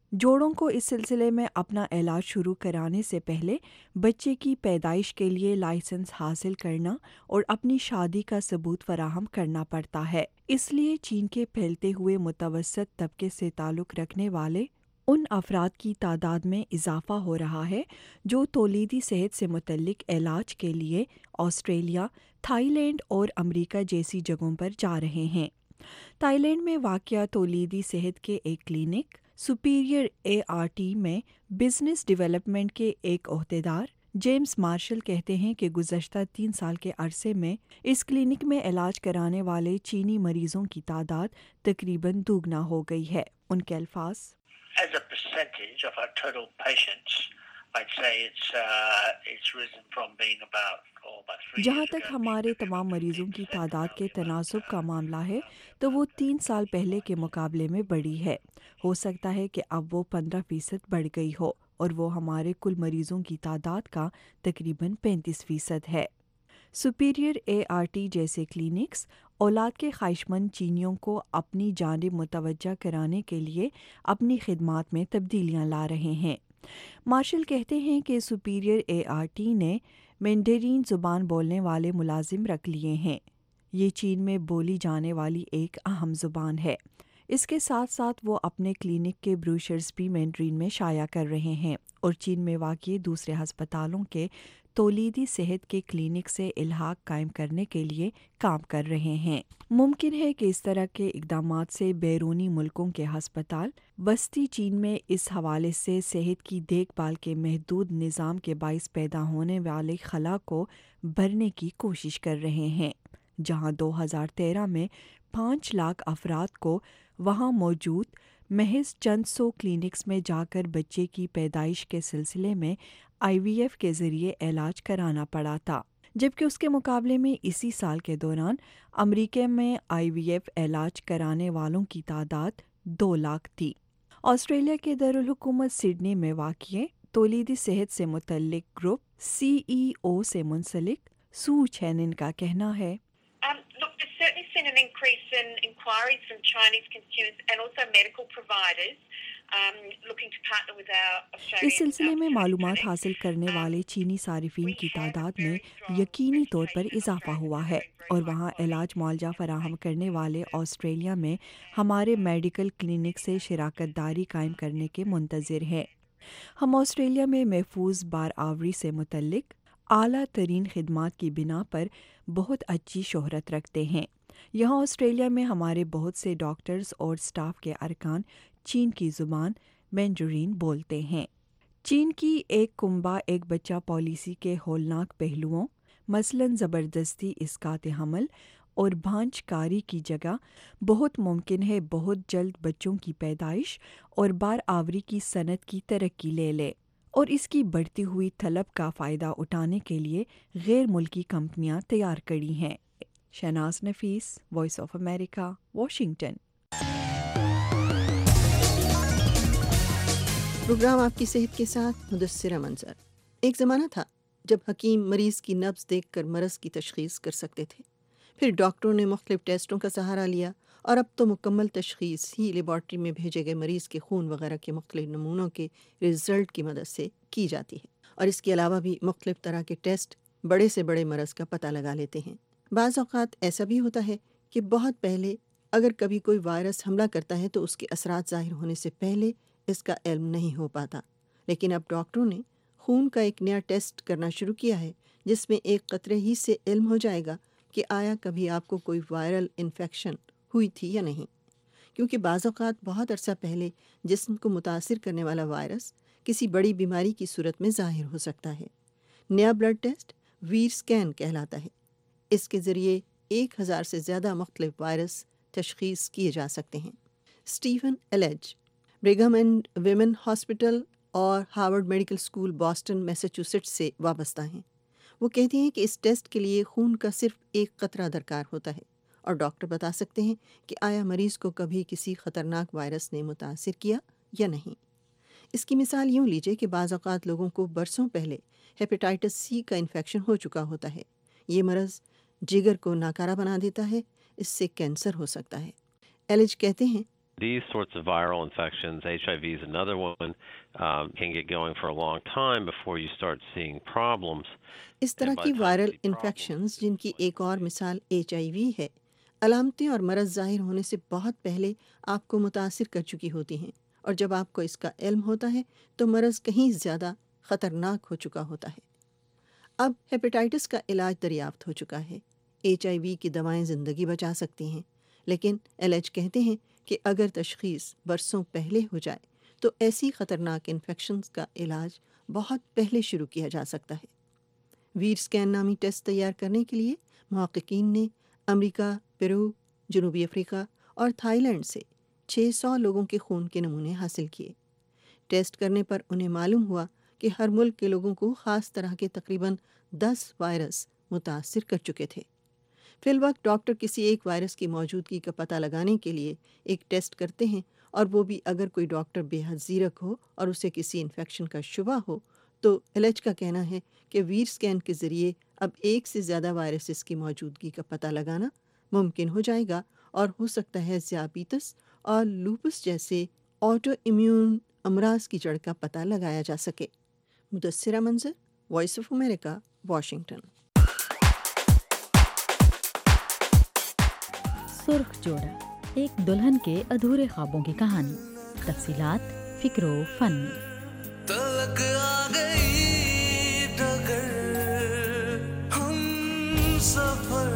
جوڑوں کو اس سلسلے میں اپنا علاج شروع کرانے سے پہلے بچے کی پیدائش کے لیے لائسنس حاصل کرنا اور اپنی شادی کا ثبوت فراہم کرنا پڑتا ہے۔ اس لیے چین کے پھیلتے ہوئے متوسط طبقے سے تعلق رکھنے والے ان افراد کی تعداد میں اضافہ ہو رہا ہے جو تولیدی صحت سے متعلق علاج کے لیے آسٹریلیا، تھائی لینڈ اور امریکہ جیسی جگہوں پر جا رہے ہیں۔ تھائی لینڈ میں واقع تولیدی صحت کے ایک کلینک سپیریئر ART میں بزنس ڈیولپمنٹ کے ایک عہدیدار جیمز مارشل کہتے ہیں کہ گزشتہ 3 سال کے عرصے میں اس کلینک میں علاج کرانے والے چینی مریضوں کی تعداد تقریباً دوگنا ہو گئی ہے۔ ان کے الفاظ: As a percentage of our total patients, I'd say it's risen from being about 3 جہاں years تک ago. ہمارے تمام مریضوں کی تعداد کے تناسب کا معاملہ ہے تو وہ 3 سال پہلے کے مقابلے میں بڑھی ہے۔ ہو سکتا ہے کہ اب وہ 15% بڑھ گئی ہو اور وہ ہمارے کل مریضوں کی تعداد کا تقریباً 35% ہے۔ سپیریئر ART جیسے کلینکس اولاد کے خواہشمند چینیوں کو اپنی جانب متوجہ کرانے کے لیے اپنی خدمات میں تبدیلیاں لا رہے ہیں۔ مارشل کہتے ہیں کہ سپیریئر ART نے مینڈرین زبان بولنے والے ملازم رکھ لیے ہیں۔ یہ چین میں بولی جانے والی ایک اہم زبان ہے۔ اس کے ساتھ ساتھ وہ اپنے کلینک کے بروشرز بھی مینڈرین میں شائع کر رہے ہیں اور چین میں واقع دوسرے ہسپتالوں کے تولیدی صحت کے کلینک سے الحاق قائم کرنے کے لیے کام کر رہے ہیں۔ ممکن ہے کہ اس طرح کے اقدامات سے بیرونی ملکوں کے ہسپتال وسطی چین میں اس حوالے سے صحت کی دیکھ بھال کے محدود نظام کے باعث پیدا ہونے والے خلا کو بھرنے کی کوشش کر رہے ہیں، جہاں 2013 میں 5 لاکھ افراد کو وہاں موجود محض چند سو کلینکس میں جا کر بچے کی پیدائش کے سلسلے میں IVF کے ذریعے علاج کرانا پڑا تھا، جبکہ اس کے مقابلے میں اسی سال کے دوران امریکہ میں IVF علاج کرانے والوں کی تعداد 2 لاکھ تھی۔ آسٹریلیا کے دارالحکومت سڈنی میں واقع تولیدی صحت سے متعلق گروپ CEO سے منسلک سو چینن کا کہنا ہے: Look, there's certainly been an increase in inquiries from Chinese consumers and also medical providers looking to partner with our Australian. اس سلسلے میں معلومات حاصل کرنے والے چینی صارفین کی تعداد میں یقینی طور پر اضافہ ہوا ہے اور وہاں علاج معالجہ فراہم کرنے والے آسٹریلیا میں ہمارے میڈیکل کلینک سے شراکت داری قائم کرنے کے منتظر ہیں۔ ہم آسٹریلیا میں محفوظ بار آوری سے متعلق اعلیٰ ترین خدمات کی بنا پر بہت اچھی شہرت رکھتے ہیں۔ یہاں آسٹریلیا میں ہمارے بہت سے ڈاکٹرز اور سٹاف کے ارکان چین کی زبان مینڈرین بولتے ہیں۔ چین کی ایک کنبہ ایک بچہ پالیسی کے ہولناک پہلوؤں مثلاً زبردستی اسقاط حمل اور بھانج کاری کی جگہ بہت ممکن ہے بہت جلد بچوں کی پیدائش اور بار آوری کی صنعت کی ترقی لے لے اور اس کی بڑھتی ہوئی طلب کا فائدہ اٹھانے کے لیے غیر ملکی کمپنیاں تیار کری ہیں۔ Shahnaz Nafees, voice of America, Washington. Programme آپ کی صحت کے ساتھ مدثرہ منظر۔ ایک زمانہ تھا جب حکیم مریض کی نبض دیکھ کر مرض کی تشخیص کر سکتے تھے، پھر ڈاکٹروں نے مختلف ٹیسٹوں کا سہارا لیا اور اب تو مکمل تشخیص ہی لیبارٹری میں بھیجے گئے مریض کے خون وغیرہ کے مختلف نمونوں کے رزلٹ کی مدد سے کی جاتی ہے، اور اس کے علاوہ بھی مختلف طرح کے ٹیسٹ بڑے سے بڑے مرض کا پتہ لگا لیتے ہیں۔ بعض اوقات ایسا بھی ہوتا ہے کہ بہت پہلے اگر کبھی کوئی وائرس حملہ کرتا ہے تو اس کے اثرات ظاہر ہونے سے پہلے اس کا علم نہیں ہو پاتا، لیکن اب ڈاکٹروں نے خون کا ایک نیا ٹیسٹ کرنا شروع کیا ہے جس میں ایک قطرے ہی سے علم ہو جائے گا کہ آیا کبھی آپ کو کوئی وائرل انفیکشن ہوئی تھی یا نہیں، کیونکہ بعض اوقات بہت عرصہ پہلے جسم کو متاثر کرنے والا وائرس کسی بڑی بیماری کی صورت میں ظاہر ہو سکتا ہے۔ نیا بلڈ ٹیسٹ ویر سکین کہلاتا ہے۔ اس کے ذریعے 1000 سے زیادہ مختلف وائرس تشخیص کیے جا سکتے ہیں۔ Stephen Elledge Brigham and women hospital اور Harvard medical school Boston Massachusetts سے وابستہ ہیں۔ وہ کہتے ہیں کہ اس ٹیسٹ کے لیے خون کا صرف ایک قطرہ درکار ہوتا ہے اور ڈاکٹر بتا سکتے ہیں کہ آیا مریض کو کبھی کسی خطرناک وائرس نے متاثر کیا یا نہیں۔ اس کی مثال یوں لیجئے کہ بعض اوقات لوگوں کو برسوں پہلے ہیپیٹائٹس سی کا انفیکشن ہو چکا ہوتا ہے۔ یہ مرض جگر کو ناکارہ بنا دیتا ہے، اس سے کینسر ہو سکتا ہے۔ ایلج کہتے ہیں These sorts of viral infections, HIV is another one, can get going for a long time before you start seeing problems. اس طرح کی وائرل انفیکشنز جن کی ایک اور مثال HIV ہے، علامتیں اور مرض ظاہر ہونے سے بہت پہلے آپ کو متاثر کر چکی ہوتی ہیں، اور جب آپ کو اس کا علم ہوتا ہے تو مرض کہیں زیادہ خطرناک ہو چکا ہوتا ہے۔ اب ہیپیٹائٹس کا علاج دریافت ہو چکا ہے۔ HIV کی دوائیں زندگی بچا سکتی ہیں، لیکن LH کہتے ہیں کہ اگر تشخیص برسوں پہلے ہو جائے تو ایسی خطرناک انفیکشنز کا علاج بہت پہلے شروع کیا جا سکتا ہے۔ ویر سکین نامی ٹیسٹ تیار کرنے کے لیے محققین نے امریکہ، پیرو، جنوبی افریقہ اور تھائی لینڈ سے 600 لوگوں کے خون کے نمونے حاصل کیے۔ ٹیسٹ کرنے پر انہیں معلوم ہوا کہ ہر ملک کے لوگوں کو خاص طرح کے تقریباً 10 وائرس متاثر کر چکے تھے۔ فی الوقت ڈاکٹر کسی ایک وائرس کی موجودگی کا پتہ لگانے کے لیے ایک ٹیسٹ کرتے ہیں، اور وہ بھی اگر کوئی ڈاکٹر بے حد زیرک ہو اور اسے کسی انفیکشن کا شبہ ہو تو LH کا کہنا ہے کہ ویر سکین کے ذریعے اب ایک سے زیادہ وائرسز کی موجودگی کا پتہ لگانا ممکن ہو جائے گا، اور ہو سکتا ہے ذیابیطس اور لوپس جیسے آٹو امیون امراض کی جڑ کا پتہ لگایا جا سکے۔ مدثرہ منظر، وائس آف امریکہ، واشنگٹن۔ سرخ جوڑا، ایک دلہن کے ادھورے خوابوں کی کہانی، تفصیلات فکر و فن میں۔ تلک آ گئی ڈگر ہم سفر،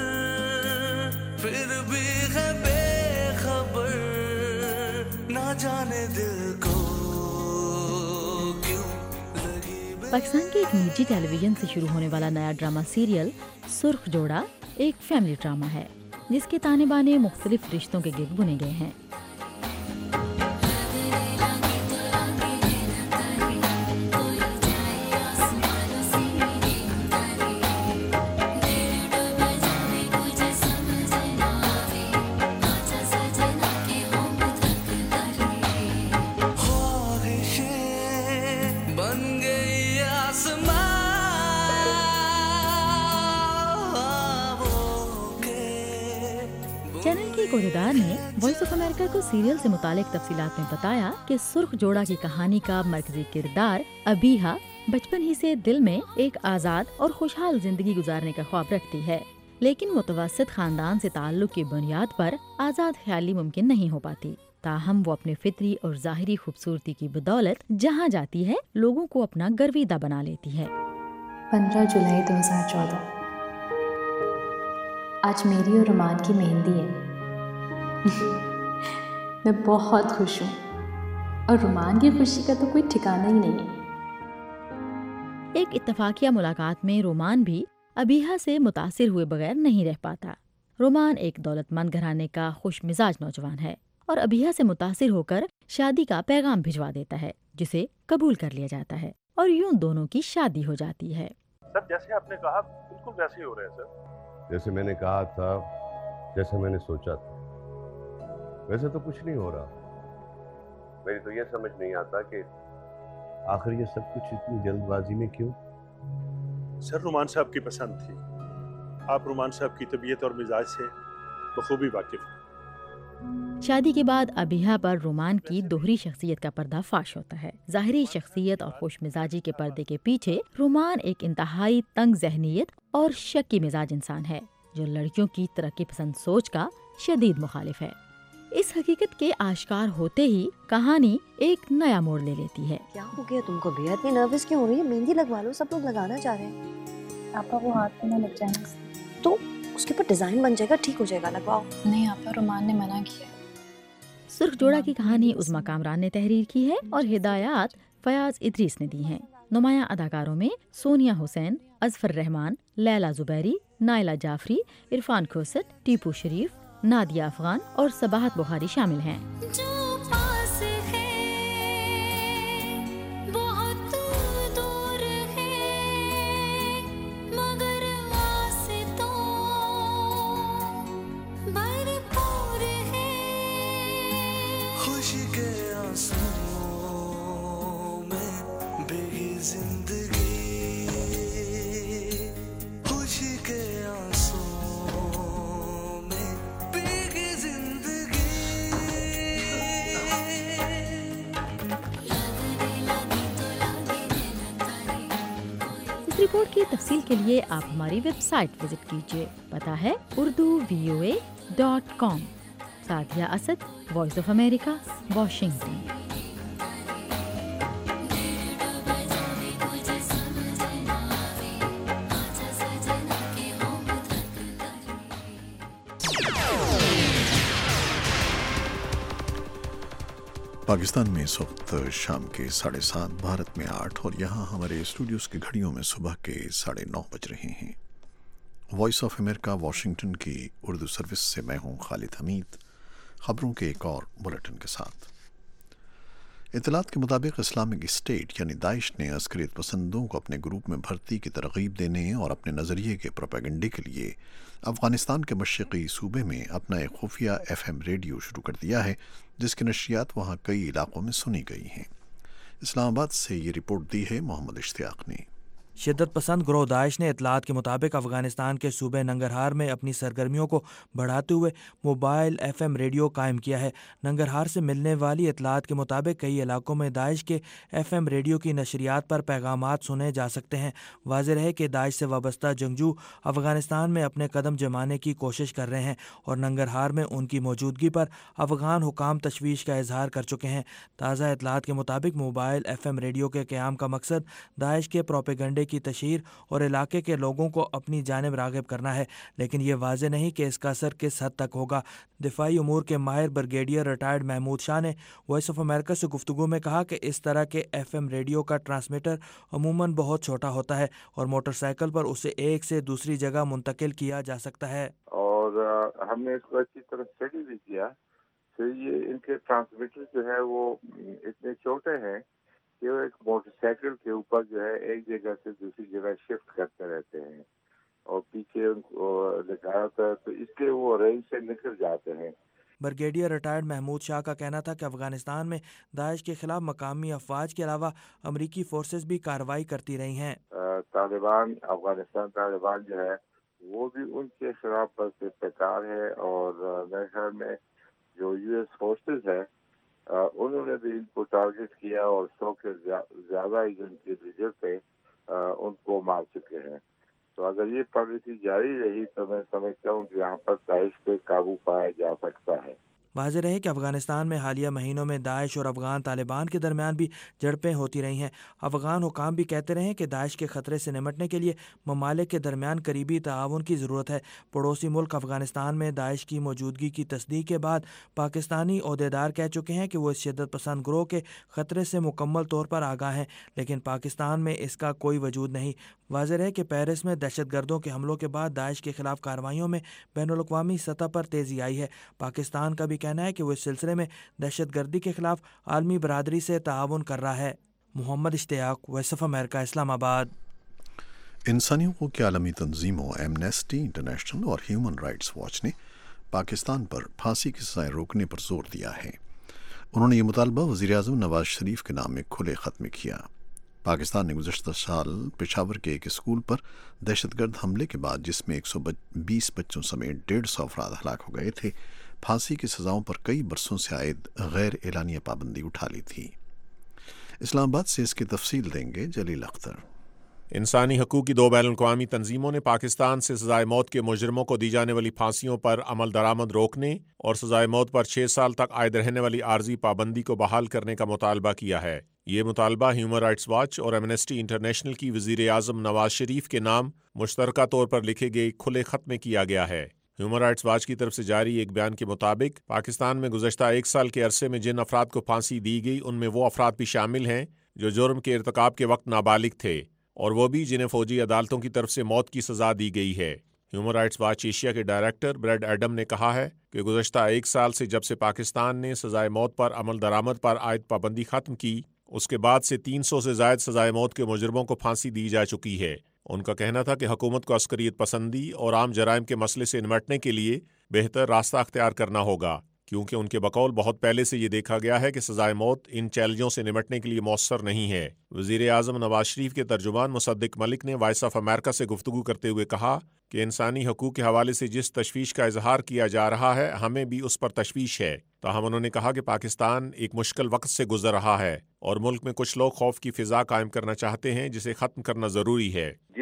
پھر بھی ہے بے خبر، نہ جانے دل کو کیوں لگی۔ پاکستان کے ایک نجی ٹیلی ویژن سے شروع ہونے والا نیا ڈرامہ سیریل سرخ جوڑا ایک فیملی ڈرامہ ہے جس کے تانے بانے مختلف رشتوں کے گرد بنے گئے ہیں۔ عہدیدار نے وائس آف امریکہ کو سیریل سے متعلق تفصیلات میں بتایا کہ سرخ جوڑا کی کہانی کا مرکزی کردار ابیہا بچپن ہی سے دل میں ایک آزاد اور خوشحال زندگی گزارنے کا خواب رکھتی ہے، لیکن متوسط خاندان سے تعلق کی بنیاد پر آزاد خیالی ممکن نہیں ہو پاتی۔ تاہم وہ اپنے فطری اور ظاہری خوبصورتی کی بدولت جہاں جاتی ہے لوگوں کو اپنا گرویدہ بنا لیتی ہے۔ 15 جولائی 2014 آج میری اور رومان کی مہندی ہے۔ میں بہت خوش ہوں اور رومان کی خوشی کا تو کوئی ٹھکانہ ہی نہیں ہے۔ ایک اتفاقیہ ملاقات میں رومان بھی ابیہا سے متاثر ہوئے بغیر نہیں رہ پاتا۔ رومان ایک دولت مند گھرانے کا خوش مزاج نوجوان ہے اور ابیہا سے متاثر ہو کر شادی کا پیغام بھجوا دیتا ہے جسے قبول کر لیا جاتا ہے اور یوں دونوں کی شادی ہو جاتی ہے۔ سر جیسے آپ نے کہا بالکل ویسے ہی ہو رہا ہے سر، جیسے میں نے کہا تھا، جیسے میں نے سوچا تھا، ویسے تو کچھ نہیں ہو رہا۔ میری تو یہ سمجھ نہیں آتا کہ آخر یہ سب کچھ اتنی جلد بازی میں کیوں؟ سر رومان صاحب کی پسند تھی، آپ رومان صاحب کی طبیعت اور مزاج سے بخوبی واقف ہیں۔ شادی کے بعد ابیہا پر رومان کی دوہری شخصیت کا پردہ فاش ہوتا ہے۔ ظاہری شخصیت اور خوش مزاجی کے پردے کے پیچھے رومان ایک انتہائی تنگ ذہنیت اور شکی مزاج انسان ہے جو لڑکیوں کی ترقی پسند سوچ کا شدید مخالف ہے۔ اس حقیقت کے آشکار ہوتے ہی کہانی ایک نیا موڑ لے لیتی ہے۔ کیا ہو گیا تم کو؟ بے حد نروس کیوں ہو رہی ہے؟ مہندی لگوا لو، سب لوگ لگانا چاہ رہے ہیں۔ آپا وہ ہاتھ میں نہ لگ جائیں، تو اس کے اوپر ڈیزائن بن جائے گا، ٹھیک ہو جائے گا، لگواؤ۔ نہیں آپا، رومان نے منع کیا۔ سرخ جوڑا کی کہانی عظمیٰ کامران نے تحریر کی ہے اور ہدایات فیاض ادریس نے دی ہیں۔ نمایاں اداکاروں میں سونیا حسین، اظفر رحمان، لیلا زبیری، نائلہ جعفری، عرفان کھوسٹ، ٹیپو شریف، نادیہ افغان اور صباحت بخاری شامل ہیں۔ رپورٹ کی تفصیل کے لیے آپ ہماری ویب سائٹ وزٹ کیجیے، پتہ ہے urduvoa.com۔ Sadia Asad, voice of America, Washington. Pakistan میں اس وقت شام کے 7:30، بھارت میں 8 اور یہاں ہمارے اسٹوڈیوز کی گھڑیوں میں صبح کے 9:30 بج رہے ہیں۔ وائس آف امریکہ واشنگٹن کی اردو سروس سے میں ہوں خالد حمید، خبروں کے ایک اور بلیٹن کے ساتھ۔ اطلاعات کے مطابق اسلامک اسٹیٹ یعنی داعش نے عسکریت پسندوں کو اپنے گروپ میں بھرتی کی ترغیب دینے اور اپنے نظریے کے پروپیگنڈے کے لیے افغانستان کے مشرقی صوبے میں اپنا ایک خفیہ FM ریڈیو شروع کر دیا ہے، جس کی نشریات وہاں کئی علاقوں میں سنی گئی ہیں۔ اسلام آباد سے یہ رپورٹ دی ہے محمد اشتیاق نے۔ شدت پسند گروہ داعش نے اطلاعات کے مطابق افغانستان کے صوبے ننگرہار میں اپنی سرگرمیوں کو بڑھاتے ہوئے موبائل FM ریڈیو قائم کیا ہے۔ ننگرہار سے ملنے والی اطلاعات کے مطابق کئی علاقوں میں داعش کے FM ریڈیو کی نشریات پر پیغامات سنے جا سکتے ہیں۔ واضح ہے کہ داعش سے وابستہ جنگجو افغانستان میں اپنے قدم جمانے کی کوشش کر رہے ہیں اور ننگرہار میں ان کی موجودگی پر افغان حکام تشویش کا اظہار کر چکے ہیں۔ تازہ اطلاعات کے مطابق موبائل FM ریڈیو کے قیام کا مقصد داعش کے پروپیگنڈے کی تشہیر اور علاقے کے لوگوں کو اپنی جانب راغب کرنا ہے، لیکن یہ واضح نہیں کہ اس کا اثر کس حد تک ہوگا۔ دفاعی امور کے ماہر بریگیڈیئر ریٹائرڈ محمود شاہ نے وائس آف امریکہ سے گفتگو میں کہا کہ اس طرح کے FM ریڈیو کا ٹرانسمیٹر عموماً بہت چھوٹا ہوتا ہے اور موٹر سائیکل پر اسے ایک سے دوسری جگہ منتقل کیا جا سکتا ہے، اور ہم نے اس کو اچھی طرح اسٹڈی بھی کیا۔ پھر یہ ان کے ٹرانسمیٹر جو ہے وہ اتنے چھوٹے ہیں کہ وہ ایک موٹر سائیکل کے اوپر جو ہے ایک جگہ سے دوسری جگہ شفٹ کرتے رہتے ہیں، اور پیچھے ان کو لگایا ہوتا ہے تو اس کے وہ رینج سے نکل جاتے ہیں۔ بریگیڈیئر ریٹائرڈ محمود شاہ کا کہنا تھا کہ افغانستان میں داعش کے خلاف مقامی افواج کے علاوہ امریکی فورسز بھی کارروائی کرتی رہی ہیں۔ طالبان، افغانستان طالبان جو ہے وہ بھی ان کے خلاف بس پیکار ہے، اور میرے خیال میں جو US فورسز ہے انہوں نے بھی ان کو ٹارگٹ کیا اور 100 کے زیادہ ان کے لیڈر پہ ان کو مار چکے ہیں۔ تو اگر یہ پالیسی جاری رہی تو میں سمجھتا ہوں کہ یہاں پر داعش پہ قابو پایا جا سکتا ہے۔ واضح رہے کہ افغانستان میں حالیہ مہینوں میں داعش اور افغان طالبان کے درمیان بھی جھڑپیں ہوتی رہی ہیں۔ افغان حکام بھی کہتے رہے کہ داعش کے خطرے سے نمٹنے کے لیے ممالک کے درمیان قریبی تعاون کی ضرورت ہے۔ پڑوسی ملک افغانستان میں داعش کی موجودگی کی تصدیق کے بعد پاکستانی عہدیدار کہہ چکے ہیں کہ وہ اس شدت پسند گروہ کے خطرے سے مکمل طور پر آگاہ ہیں، لیکن پاکستان میں اس کا کوئی وجود نہیں۔ واضح ہے کہ پیرس میں دہشت گردوں کے حملوں کے بعد داعش کے خلاف کارروائیوں میں بین الاقوامی سطح پر تیزی آئی ہے۔ پاکستان کا بھی کہنا ہے کہ وہ اس سلسلے میں دہشت گردی کے خلاف عالمی برادری سے تعاون کر رہا ہے۔ محمد اشتیاق، وائس آف امریکہ، اسلام آباد۔ انسانی حقوق کی عالمی تنظیموں ایمنیسٹی انٹرنیشنل اور ہیومن رائٹس واچ نے پاکستان پر پھانسی کی سزائیں روکنے پر زور دیا ہے۔ انہوں نے یہ مطالبہ وزیر اعظم نواز شریف کے نام میں کھلے خط میں کیا۔ پاکستان نے گزشتہ سال پشاور کے ایک اسکول پر دہشت گرد حملے کے بعد، جس میں 120 بچوں سمیت 150 افراد ہلاک ہو گئے تھے، پھانسی کی سزاؤں پر کئی برسوں سے عائد غیر اعلانیہ پابندی اٹھا لی تھی۔ اسلام آباد سے اس کی تفصیل دیں گے جلیل اختر۔ انسانی حقوق کی 2 بین الاقوامی تنظیموں نے پاکستان سے سزائے موت کے مجرموں کو دی جانے والی پھانسیوں پر عمل درآمد روکنے اور سزائے موت پر 6 سال تک عائد رہنے والی عارضی پابندی کو بحال کرنے کا مطالبہ کیا ہے۔ یہ مطالبہ ہیومن رائٹس واچ اور ایمنسٹی انٹرنیشنل کی وزیر اعظم نواز شریف کے نام مشترکہ طور پر لکھے گئے کھلے خط میں کیا گیا ہے۔ ہیومن رائٹس واچ کی طرف سے جاری ایک بیان کے مطابق پاکستان میں گزشتہ 1 سال کے عرصے میں جن افراد کو پھانسی دی گئی ان میں وہ افراد بھی شامل ہیں جو جرم کے ارتکاب کے وقت نابالغ تھے، اور وہ بھی جنہیں فوجی عدالتوں کی طرف سے موت کی سزا دی گئی ہے۔ ہیومن رائٹس واچ ایشیا کے ڈائریکٹر بریڈ ایڈم نے کہا ہے کہ گزشتہ 1 سال سے جب سے پاکستان نے سزائے موت پر عمل درآمد پر عائد پابندی ختم کی، اس کے بعد سے 300 سے زائد سزائے موت کے مجرموں کو پھانسی دی جا چکی ہے۔ ان کا کہنا تھا کہ حکومت کو عسکریت پسندی اور عام جرائم کے مسئلے سے نمٹنے کے لیے بہتر راستہ اختیار کرنا ہوگا، کیونکہ ان کے بقول بہت پہلے سے یہ دیکھا گیا ہے کہ سزائے موت ان چیلنجوں سے نمٹنے کے لیے مؤثر نہیں ہے۔ وزیر اعظم نواز شریف کے ترجمان مصدق ملک نے وائس آف امریکہ سے گفتگو کرتے ہوئے کہا کہ انسانی حقوق کے حوالے سے جس تشویش کا اظہار کیا جا رہا ہے ہمیں بھی اس پر تشویش ہے، تاہم انہوں نے کہا کہ پاکستان ایک مشکل وقت سے گزر رہا ہے اور ملک میں کچھ لوگ خوف کی فضا قائم کرنا چاہتے ہیں جسے ختم کرنا ضروری ہے۔ جس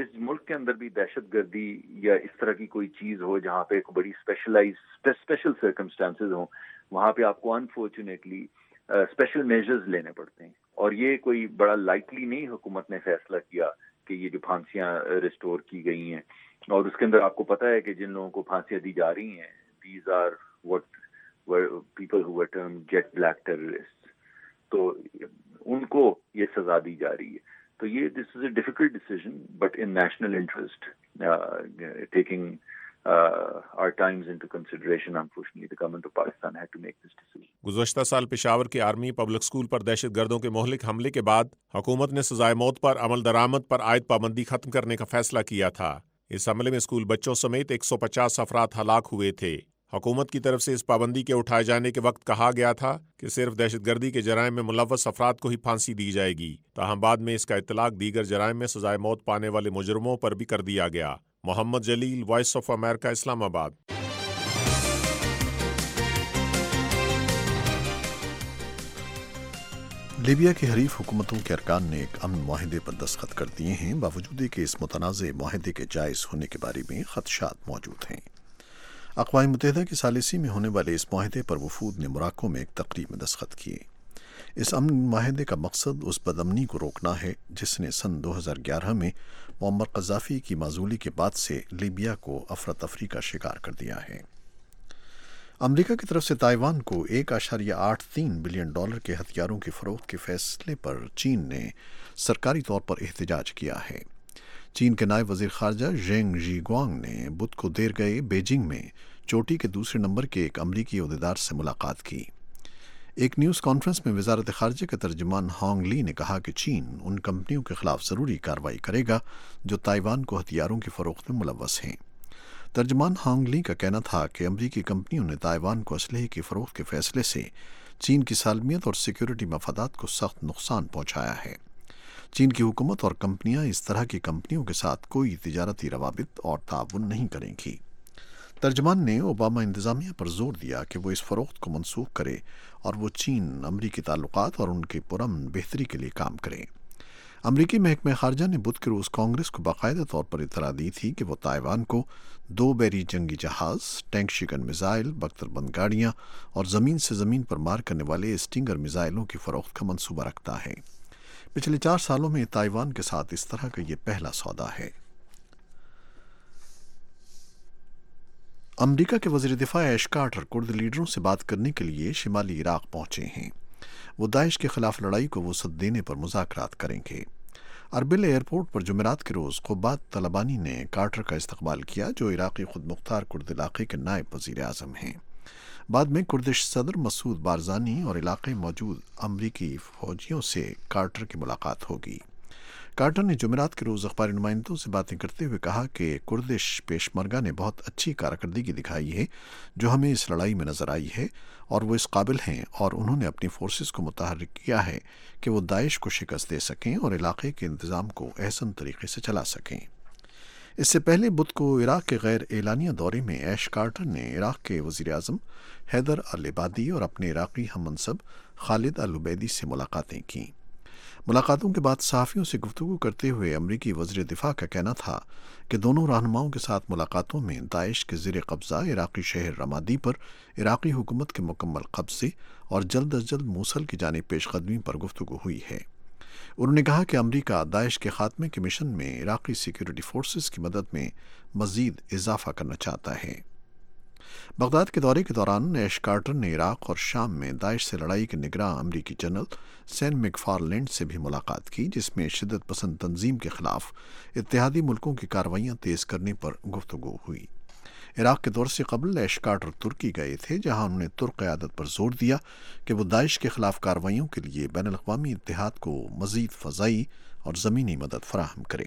کے اندر بھی دہشت گردی یا اس طرح کی کوئی چیز ہو جہاں پہ ایک بڑی اسپیشل سرکمسٹانسز ہوں، وہاں پہ آپ کو انفارچونیٹلی اسپیشل میجرز لینے پڑتے ہیں. اور یہ کوئی بڑا لائٹلی نہیں حکومت نے فیصلہ کیا کہ یہ جو پھانسیاں ریسٹور کی گئی ہیں، اور اس کے اندر آپ کو پتہ ہے کہ جن لوگوں کو پھانسیاں دی جا رہی ہیں these are what people who were termed jet black terrorists، تو ان کو یہ سزا دی جا رہی ہے. تو یہ this is a difficult decision but in national interest, taking our times into consideration. Unfortunately the government of Pakistan had to make this decision. گزشتہ سال پشاور کے آرمی پبلک اسکول پر دہشت گردوں کے مہلک حملے کے بعد حکومت نے سزائے موت پر عمل درآمد پر عائد پابندی ختم کرنے کا فیصلہ کیا تھا. اس حملے میں اسکول بچوں سمیت 150 افراد ہلاک ہوئے تھے. حکومت کی طرف سے اس پابندی کے اٹھائے جانے کے وقت کہا گیا تھا کہ صرف دہشت گردی کے جرائم میں ملوث افراد کو ہی پھانسی دی جائے گی، تاہم بعد میں اس کا اطلاق دیگر جرائم میں سزائے موت پانے والے مجرموں پر بھی کر دیا گیا. محمد جلیل، وائس آف امریکہ، اسلام آباد. لیبیا کی حریف حکومتوں کے ارکان نے ایک امن معاہدے پر دستخط کر دیے ہیں، باوجود کہ اس متنازع معاہدے کے جائز ہونے کے بارے میں خدشات موجود ہیں. اقوام متحدہ کی ثالثی میں ہونے والے اس معاہدے پر وفود نے موراکو میں ایک تقریب میں دستخط کیے. اس امن معاہدے کا مقصد اس بدامنی کو روکنا ہے جس نے سن 2011 میں معمر قذافی کی معزولی کے بعد سے لیبیا کو افراتفری کا شکار کر دیا ہے. امریکا کی طرف سے تائیوان کو $1.83 بلین کے ہتھیاروں کی فروخت کے فیصلے پر چین نے سرکاری طور پر احتجاج کیا ہے. چین کے نائب وزیر خارجہ ژینگ ژیگوانگ نے بدھ کو دیر گئے بیجنگ میں چوٹی کے دوسرے نمبر کے ایک امریکی عہدیدار سے ملاقات کی. ایک نیوز کانفرنس میں وزارت خارجہ کے ترجمان ہانگ لی نے کہا کہ چین ان کمپنیوں کے خلاف ضروری کارروائی کرے گا جو تائیوان کو ہتھیاروں کی فروخت میں ملوث ہیں. ترجمان ہانگ لی کا کہنا تھا کہ امریکی کمپنیوں نے تائیوان کو اسلحے کی فروخت کے فیصلے سے چین کی سالمیت اور سیکیورٹی مفادات کو سخت نقصان پہنچایا ہے. چین کی حکومت اور کمپنیاں اس طرح کی کمپنیوں کے ساتھ کوئی تجارتی روابط اور تعاون نہیں کریں گی. ترجمان نے اوباما انتظامیہ پر زور دیا کہ وہ اس فروخت کو منسوخ کرے اور وہ چین امریکی تعلقات اور ان کے پرامن بہتری کے لیے کام کرے. امریکی محکمہ خارجہ نے بدھ کے روز کانگریس کو باقاعدہ طور پر اطلاع دی تھی کہ وہ تائیوان کو 2 بحری جنگی جہاز، ٹینک شکن میزائل، بختر بند گاڑیاں اور زمین سے زمین پر مار کرنے والے اسٹنگر میزائلوں کی فروخت کا منصوبہ رکھتا ہے. پچھلے 4 سالوں میں تائیوان کے ساتھ اس طرح کا یہ پہلا سودا ہے. امریکہ کے وزیر دفاع ایش کارٹر کرد لیڈروں سے بات کرنے کے لیے شمالی عراق پہنچے ہیں. وہ داعش کے خلاف لڑائی کو وسعت دینے پر مذاکرات کریں گے. اربل ایئرپورٹ پر جمعرات کے روز قبات طلبانی نے کارٹر کا استقبال کیا جو عراقی خود مختار کرد علاقے کے نائب وزیر اعظم ہیں. بعد میں کردش صدر مسعود بارزانی اور علاقے موجود امریکی فوجیوں سے کارٹر کی ملاقات ہوگی. کارٹر نے جمعرات کے روز اخباری نمائندوں سے باتیں کرتے ہوئے کہا کہ کردش پیشمرگہ نے بہت اچھی کارکردگی دکھائی ہے جو ہمیں اس لڑائی میں نظر آئی ہے، اور وہ اس قابل ہیں اور انہوں نے اپنی فورسز کو متحرک کیا ہے کہ وہ داعش کو شکست دے سکیں اور علاقے کے انتظام کو احسن طریقے سے چلا سکیں. اس سے پہلے بدھ کو عراق کے غیر اعلانیہ دورے میں ایش کارٹر نے عراق کے وزیر اعظم حیدر العبادی اور اپنے عراقی ہم منصب خالد العبیدی سے ملاقاتیں کیں. ملاقاتوں کے بعد صحافیوں سے گفتگو کرتے ہوئے امریکی وزیر دفاع کا کہنا تھا کہ دونوں رہنماؤں کے ساتھ ملاقاتوں میں داعش کے زیر قبضہ عراقی شہر رمادی پر عراقی حکومت کے مکمل قبضے اور جلد از جلد موصل کی جانب پیش قدمی پر گفتگو ہوئی ہے. انہوں نے کہا کہ امریکہ داعش کے خاتمے کے مشن میں عراقی سیکیورٹی فورسز کی مدد میں مزید اضافہ کرنا چاہتا ہے. بغداد کے دورے کے دوران ایش کارٹر نے عراق اور شام میں داعش سے لڑائی کے نگراں امریکی جنرل سین میکفارلینڈ سے بھی ملاقات کی جس میں شدت پسند تنظیم کے خلاف اتحادی ملکوں کی کارروائیاں تیز کرنے پر گفتگو ہوئی. عراق کے دور سے قبل ایش کارٹر ترکی گئے تھے جہاں انہوں نے ترک قیادت پر زور دیا کہ وہ داعش کے خلاف کارروائیوں کے لیے بین الاقوامی اتحاد کو مزید فضائی اور زمینی مدد فراہم کرے.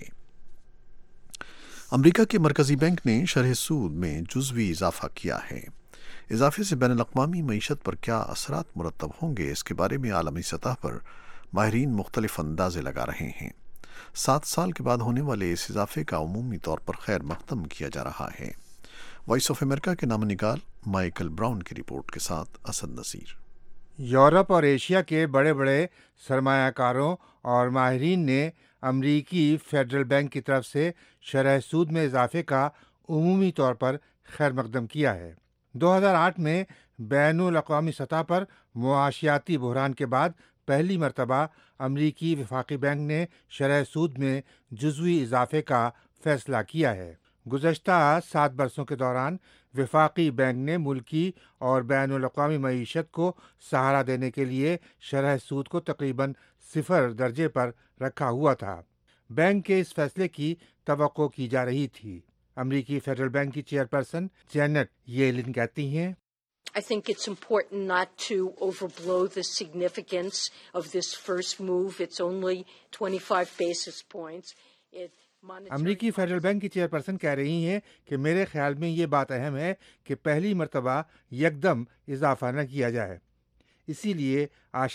امریکہ کے مرکزی بینک نے شرح سود میں جزوی اضافہ کیا ہے. اضافے سے بین الاقوامی معیشت پر کیا اثرات مرتب ہوں گے اس کے بارے میں عالمی سطح پر ماہرین مختلف اندازے لگا رہے ہیں. 7 سال کے بعد ہونے والے اس اضافے کا عمومی طور پر خیر مقدم کیا جا رہا ہے. وائس آف امریکہ کے نامہ نگار مائیکل براؤن کی رپورٹ کے ساتھ اسد نذیر. یورپ اور ایشیا کے بڑے بڑے سرمایہ کاروں اور ماہرین نے امریکی فیڈرل بینک کی طرف سے شرح سود میں اضافے کا عمومی طور پر خیر مقدم کیا ہے۔ 2008 میں بین الاقوامی سطح پر معاشیاتی بحران کے بعد پہلی مرتبہ امریکی وفاقی بینک نے شرح سود میں جزوی اضافے کا فیصلہ کیا ہے۔ گزشتہ 7 برسوں کے دوران وفاقی بینک نے ملکی اور بین الاقوامی معیشت کو سہارا دینے کے لیے شرح سود کو تقریباً 0 درجے پر رکھا ہوا تھا۔ بینک کے اس فیصلے کی توقع کی جا رہی تھی۔ امریکی فیڈرل بینک کی چیئرپرسن جینٹ ییلن کہتی ہیں، I think it's important not to overblow the significance of this first move. It's only 25 basis points. امریکی فیڈرل بینک کی چیئرپرسن کہہ رہی ہیں کہ میرے خیال میں یہ بات اہم ہے کہ پہلی مرتبہ یکدم اضافہ نہ کیا جائے، اسی لیے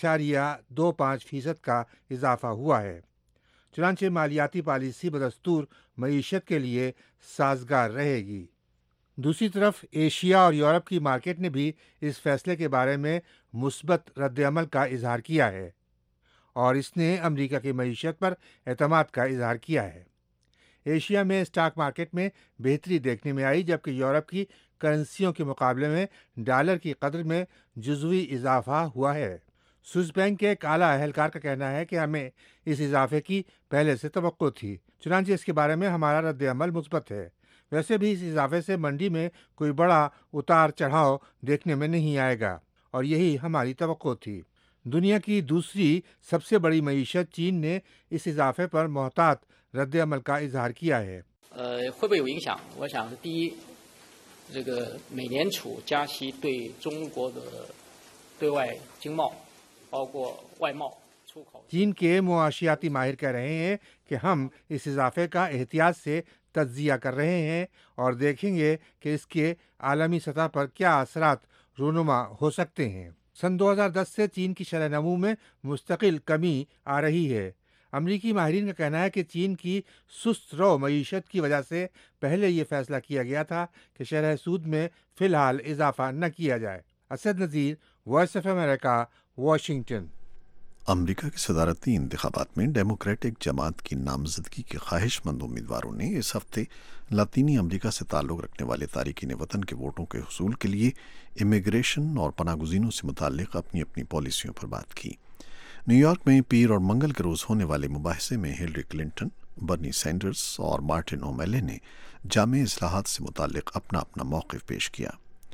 0.25% کا اضافہ ہوا ہے۔ چنانچہ مالیاتی پالیسی بدستور معیشت کے لیے سازگار رہے گی۔ دوسری طرف ایشیا اور یورپ کی مارکیٹ نے بھی اس فیصلے کے بارے میں مثبت رد عمل کا اظہار کیا ہے اور اس نے امریکہ کی معیشت پر اعتماد کا اظہار کیا ہے۔ ایشیا میں اسٹاک مارکیٹ میں بہتری دیکھنے میں آئی، جبکہ یورپ کی کرنسیوں کے مقابلے میں ڈالر کی قدر میں جزوی اضافہ ہوا ہے۔ سوئس بینک کے ایک اعلیٰ اہلکار کا کہنا ہے کہ ہمیں اس اضافے کی پہلے سے توقع تھی، چنانچہ اس کے بارے میں ہمارا رد عمل مثبت ہے۔ ویسے بھی اس اضافے سے منڈی میں کوئی بڑا اتار چڑھاؤ دیکھنے میں نہیں آئے گا اور یہی ہماری توقع تھی۔ دنیا کی دوسری سب سے بڑی معیشت چین نے اس اضافے پر محتاط رد عمل کا اظہار کیا ہے۔ 会不会有影响？我想是第一，这个美联储加息对中国的对外经贸，包括外贸出口。 چین کے معاشیاتی ماہر کہہ رہے ہیں کہ ہم اس اضافے کا احتیاط سے تجزیہ کر رہے ہیں اور دیکھیں گے کہ اس کے عالمی سطح پر کیا اثرات رونما ہو سکتے ہیں۔ سن 2010 سے چین کی شرح نمو میں مستقل کمی آ رہی ہے۔ امریکی ماہرین کا کہنا ہے کہ چین کی سست رو معیشت کی وجہ سے پہلے یہ فیصلہ کیا گیا تھا کہ شرح سود میں فی الحال اضافہ نہ کیا جائے۔ Asad Nazir, voice of America, Washington. America کے صدارتی انتخابات میں ڈیموکریٹک جماعت کی نامزدگی کے خواہش مند امیدواروں نے اس ہفتے لاطینی امریکہ سے تعلق رکھنے والے تارکین وطن کے ووٹوں کے حصول کے لیے امیگریشن اور پناہ گزینوں سے متعلق اپنی اپنی پالیسیوں پر بات کی۔ نیو یارک میں پیر اور منگل کے روز ہونے والے مباحثے میں ہلری کلنٹن، برنی سینڈرز اور مارٹن اومیلے نے جامع اصلاحات سے متعلق اپنا اپنا موقف پیش کیا۔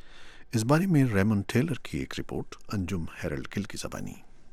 اس بارے میں ریمن ٹیلر کی ایک رپورٹ، انجم ہیرلڈ گل کی زبانی۔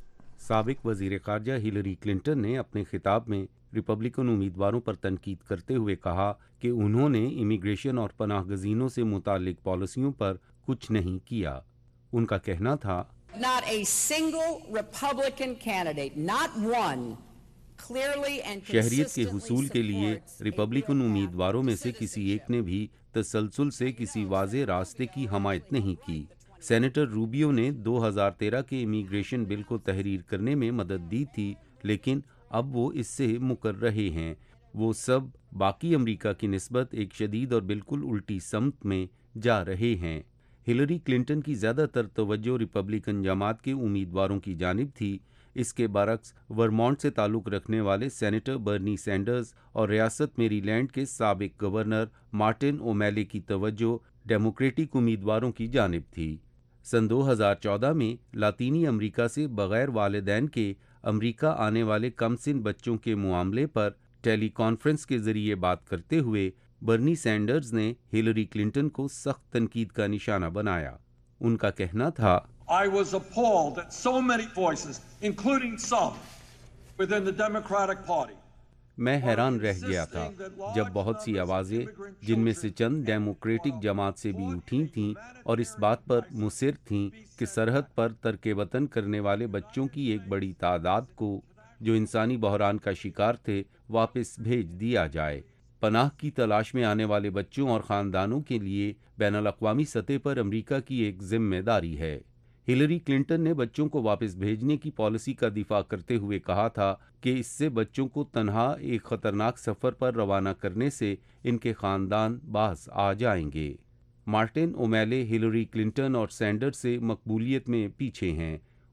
سابق وزیر خارجہ ہلری کلنٹن نے اپنے خطاب میں ریپبلکن امیدواروں پر تنقید کرتے ہوئے کہا کہ انہوں نے امیگریشن اور پناہ گزینوں سے متعلق پالیسیوں پر کچھ نہیں کیا۔ ان کا کہنا تھا، Not a single Republican candidate, not one, clearly and شہریت کے consistently حصول کے لیے ریپبلکن امیدواروں میں سے کسی ایک نے بھی تسلسل سے کسی واضح راستے کی حمایت نہیں کی۔ سینیٹر روبیو نے 2013 کے امیگریشن بل کو تحریر کرنے میں مدد دی تھی، لیکن اب وہ اس سے مکر رہے ہیں۔ وہ سب باقی امریکہ کی نسبت ایک شدید اور بالکل الٹی سمت میں جا رہے ہیں۔ ہلری کلنٹن کی زیادہ تر توجہ ریپبلکن جماعت کے امیدواروں کی جانب تھی۔ اس کے برعکس ورمونٹ سے تعلق رکھنے والے سینیٹر برنی سینڈرز اور ریاست میری لینڈ کے سابق گورنر مارٹن اومیلے کی توجہ ڈیموکریٹک امیدواروں کی جانب تھی۔ سن 2014 میں لاطینی امریکہ سے بغیر والدین کے امریکہ آنے والے کم سن بچوں کے معاملے پر ٹیلی کانفرنس کے ذریعے بات کرتے ہوئے برنی سینڈرز نے ہلری کلنٹن کو سخت تنقید کا نشانہ بنایا۔ ان کا کہنا تھا، I was appalled at so many voices, including some within the Democratic Party. میں حیران رہ گیا تھا جب بہت سی آوازیں، جن میں سے چند ڈیموکریٹک جماعت سے بھی اٹھی تھیں اور اس بات پر مصر تھیں کہ سرحد پر ترک وطن کرنے والے بچوں کی ایک بڑی تعداد کو، جو انسانی بحران کا شکار تھے، واپس بھیج دیا جائے۔ پناہ کی تلاش میں آنے والے بچوں اور خاندانوں کے لیے بین الاقوامی سطح پر امریکہ کی ایک ذمہ داری ہے۔ ہلری کلنٹن نے بچوں کو واپس بھیجنے کی پالیسی کا دفاع کرتے ہوئے کہا تھا کہ اس سے بچوں کو تنہا ایک خطرناک سفر پر روانہ کرنے سے ان کے خاندان باز آ جائیں گے۔ مارٹن اومیلے ہلری کلنٹن اور سینڈرز سے مقبولیت میں پیچھے ہیں۔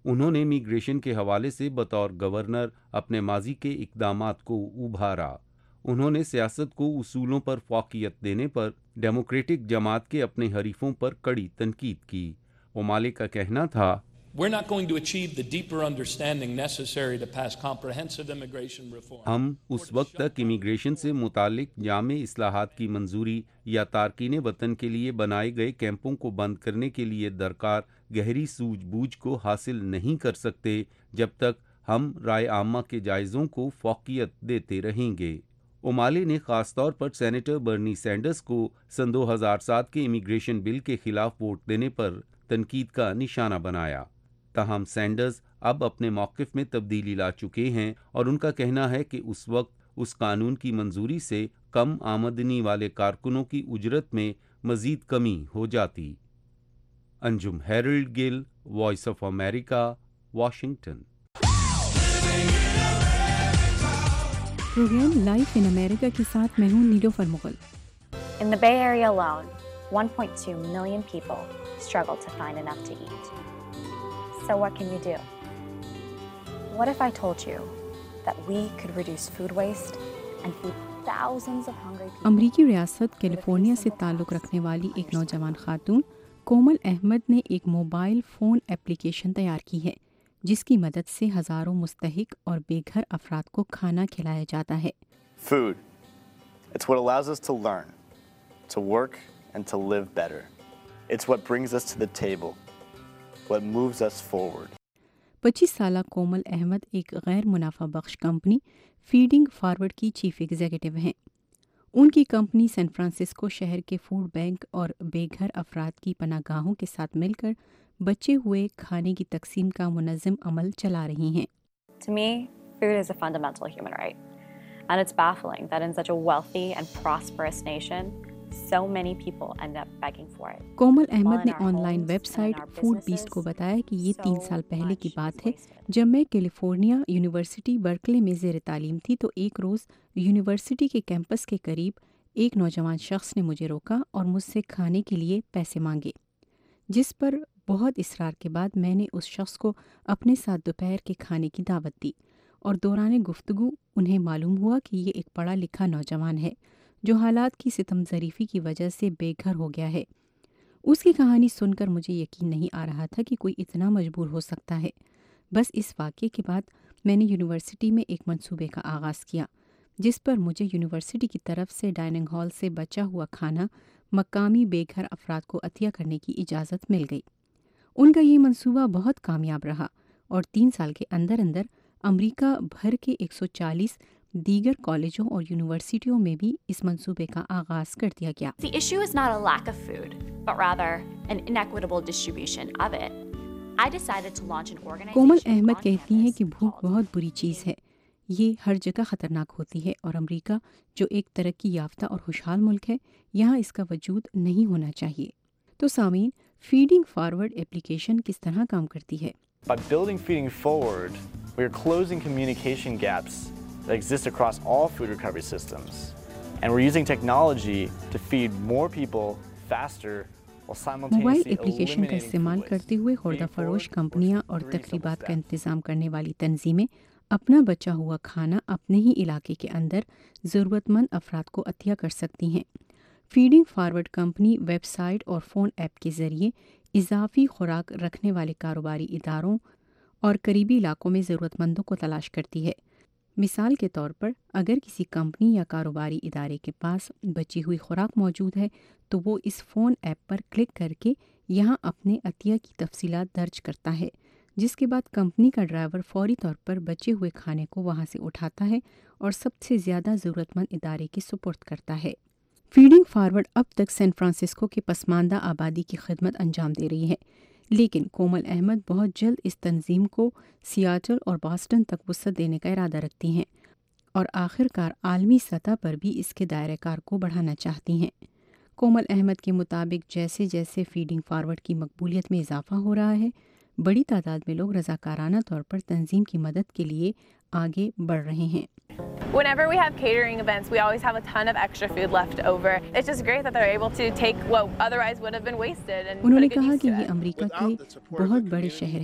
उन्होंने इमिग्रेशन के हवाले से बतौर गवर्नर अपने माजी के इकदामात को उभारा। उन्होंने सियासत को उसूलों पर फौकियत देने पर डेमोक्रेटिक जमात के अपने हरीफों पर कड़ी तनकीद की। ओमाले का कहना था, We're not going to achieve the deeper understanding necessary to pass comprehensive immigration reform. हम उस वक्त तक इमिग्रेशन से मुतालिक जामे इस्लाहात की मंजूरी या तारकीन वतन के लिए बनाए गए कैंपों को बंद करने के लिए दरकार गहरी सूझबूझ को हासिल नहीं कर सकते जब तक हम राय आमा के जायज़ों को फौकियत देते रहेंगे। ओमाले ने खास तौर पर सेनेटर बर्नी सैंडर्स को सन 2007 के इमिग्रेशन बिल के खिलाफ वोट देने पर तनकीद का निशाना बनाया। ताहम सैंडर्स अब अपने मौक़िफ़ में तब्दीली ला चुके हैं और उनका कहना है कि उस वक्त उस कानून की मंजूरी से कम आमदनी वाले कारकुनों की उजरत में मज़ीद कमी हो जाती। Anjum Harold Gill, voice of America, Washington. Programme life in America के साथ मैं हूं Nilofar Mughal. In the Bay Area alone, 1.2 million people struggle to find enough to eat. So what can you do? What if I told you that we could reduce food waste and feed thousands of hungry people? अमरीकी रियासत California से ताल्लुक़ रखने वाली एक नौजवान खातून कोमल अहमद ने एक मोबाइल फ़ोन एप्लीकेशन तैयार की है जिसकी मदद से हज़ारों मुस्तहिक और बेघर अफराद को खाना खिलाया जाता है। Food. It's what allows us to learn, to work and to live better. It's what brings us to the table, what moves us forward. 25 साला कोमल अहमद एक गैर मुनाफा बख्श कंपनी फीडिंग फॉरवर्ड की चीफ एग्जीक्यूटिव हैं। उनकी कंपनी सैन फ्रांसिस्को शहर के फूड बैंक और बेघर अफराद की पनाहगाहों के साथ मिलकर बचे हुए खाने की तकसीम का मुनज़्ज़म अमल चला रही हैं। To me, food is a fundamental human right. And it's baffling that in such a wealthy and prosperous nation, so many people end up begging for it. कोमल अहमद ने ऑनलाइन वेबसाइट फूड बीस्ट को बताया कि ये 3 साल पहले की बात है जब मैं कैलिफोर्निया यूनिवर्सिटी बर्कले में ज़ेर तालीम थी तो एक रोज़ यूनिवर्सिटी के कैंपस के करीब एक नौजवान शख्स ने मुझे रोका और मुझसे खाने के लिए पैसे मांगे, जिस पर बहुत इसरार के बाद मैंने उस शख्स को अपने साथ दोपहर के खाने की दावत दी और दौरान गुफ्तगू उन्हें मालूम हुआ कि ये एक पढ़ा लिखा नौजवान है जो हालात की सितम ज़रीफ़ी की वजह से बेघर हो गया है। उसकी कहानी सुनकर मुझे यकीन नहीं आ रहा था कि कोई इतना मजबूर हो सकता है। बस इस वाक़े के बाद मैंने यूनिवर्सिटी में एक मंसूबे का आगाज़ किया जिस पर मुझे यूनिवर्सिटी की तरफ से डाइनिंग हॉल से बचा हुआ खाना मकामी बेघर अफराद को अतिया करने की इजाज़त मिल गई। उनका ये मंसूबा बहुत कामयाब रहा और 3 साल के अंदर अंदर अमेरिका भर के 140 दीगर कॉलेजों और यूनिवर्सिटियों में भी इस मंसूबे का आगाज़ कर दिया गया। The issue is not a lack of food, but rather an inequitable distribution of it. I decided to launch an organization. कोमल अहमद कहती हैं कि भूख बहुत बुरी चीज़ है, ये हर जगह ख़तरनाक होती है और अमेरिका जो एक तरक्की याफ्ता और खुशहाल मुल्क है, यहाँ इसका वजूद नहीं होना चाहिए। तो सामीन, फीडिंग फॉरवर्ड एप्लीकेशन किस तरह काम करती है? By building Feeding Forward, we are closing communication gaps that exist across all food recovery systems. And we're using technology to feed more people faster while simultaneously mobile application का eliminating इस्तेमाल food करते हुए खुर्दा फरोश कंपनियां और तकरीबात का इंतज़ाम करने वाली तंजीमें अपना बचा हुआ खाना अपने ही इलाके के अंदर ज़रूरतमंद अफराद को अतिया कर सकती हैं। फीडिंग फॉरवर्ड कंपनी वेबसाइट और फ़ोन ऐप के ज़रिए इजाफी खुराक रखने वाले कारोबारी इदारों और करीबी इलाकों में ज़रूरतमंदों को तलाश करती है। मिसाल के तौर पर अगर किसी कंपनी या कारोबारी इदारे के पास बची हुई खुराक मौजूद है तो वो इस फ़ोन ऐप पर क्लिक करके यहाँ अपने अतिया की तफसीलात दर्ज करता है, जिसके बाद कंपनी का ड्राइवर फौरी तौर पर बचे हुए खाने को वहाँ से उठाता है और सबसे ज़्यादा ज़रूरतमंद इदारे के सुपुर्द करता है। फीडिंग फॉरवर्ड अब तक सैन फ्रांसिस्को की पसमानदा आबादी की खिदमत अंजाम दे रही है, लेकिन कोमल अहमद बहुत जल्द इस तंजीम को सियाटल और बॉस्टन तक वसअत देने का इरादा रखती हैं और आखिरकार आलमी सतह पर भी इसके दायरे कार को बढ़ाना चाहती हैं। कोमल अहमद के मुताबिक जैसे जैसे फीडिंग फॉरवर्ड की मकबूलियत में इजाफा हो रहा है, बड़ी तादाद में लोग रज़ाकाराना तौर पर तंजीम की मदद के लिए आगे बढ़ रहे हैं। Whenever we have catering events, we always have a ton of extra food left over. It's just great that they're able to take what otherwise would have been wasted and उन्होंने कहा कि ये अमेरिका के बहुत बड़े शहर हैं,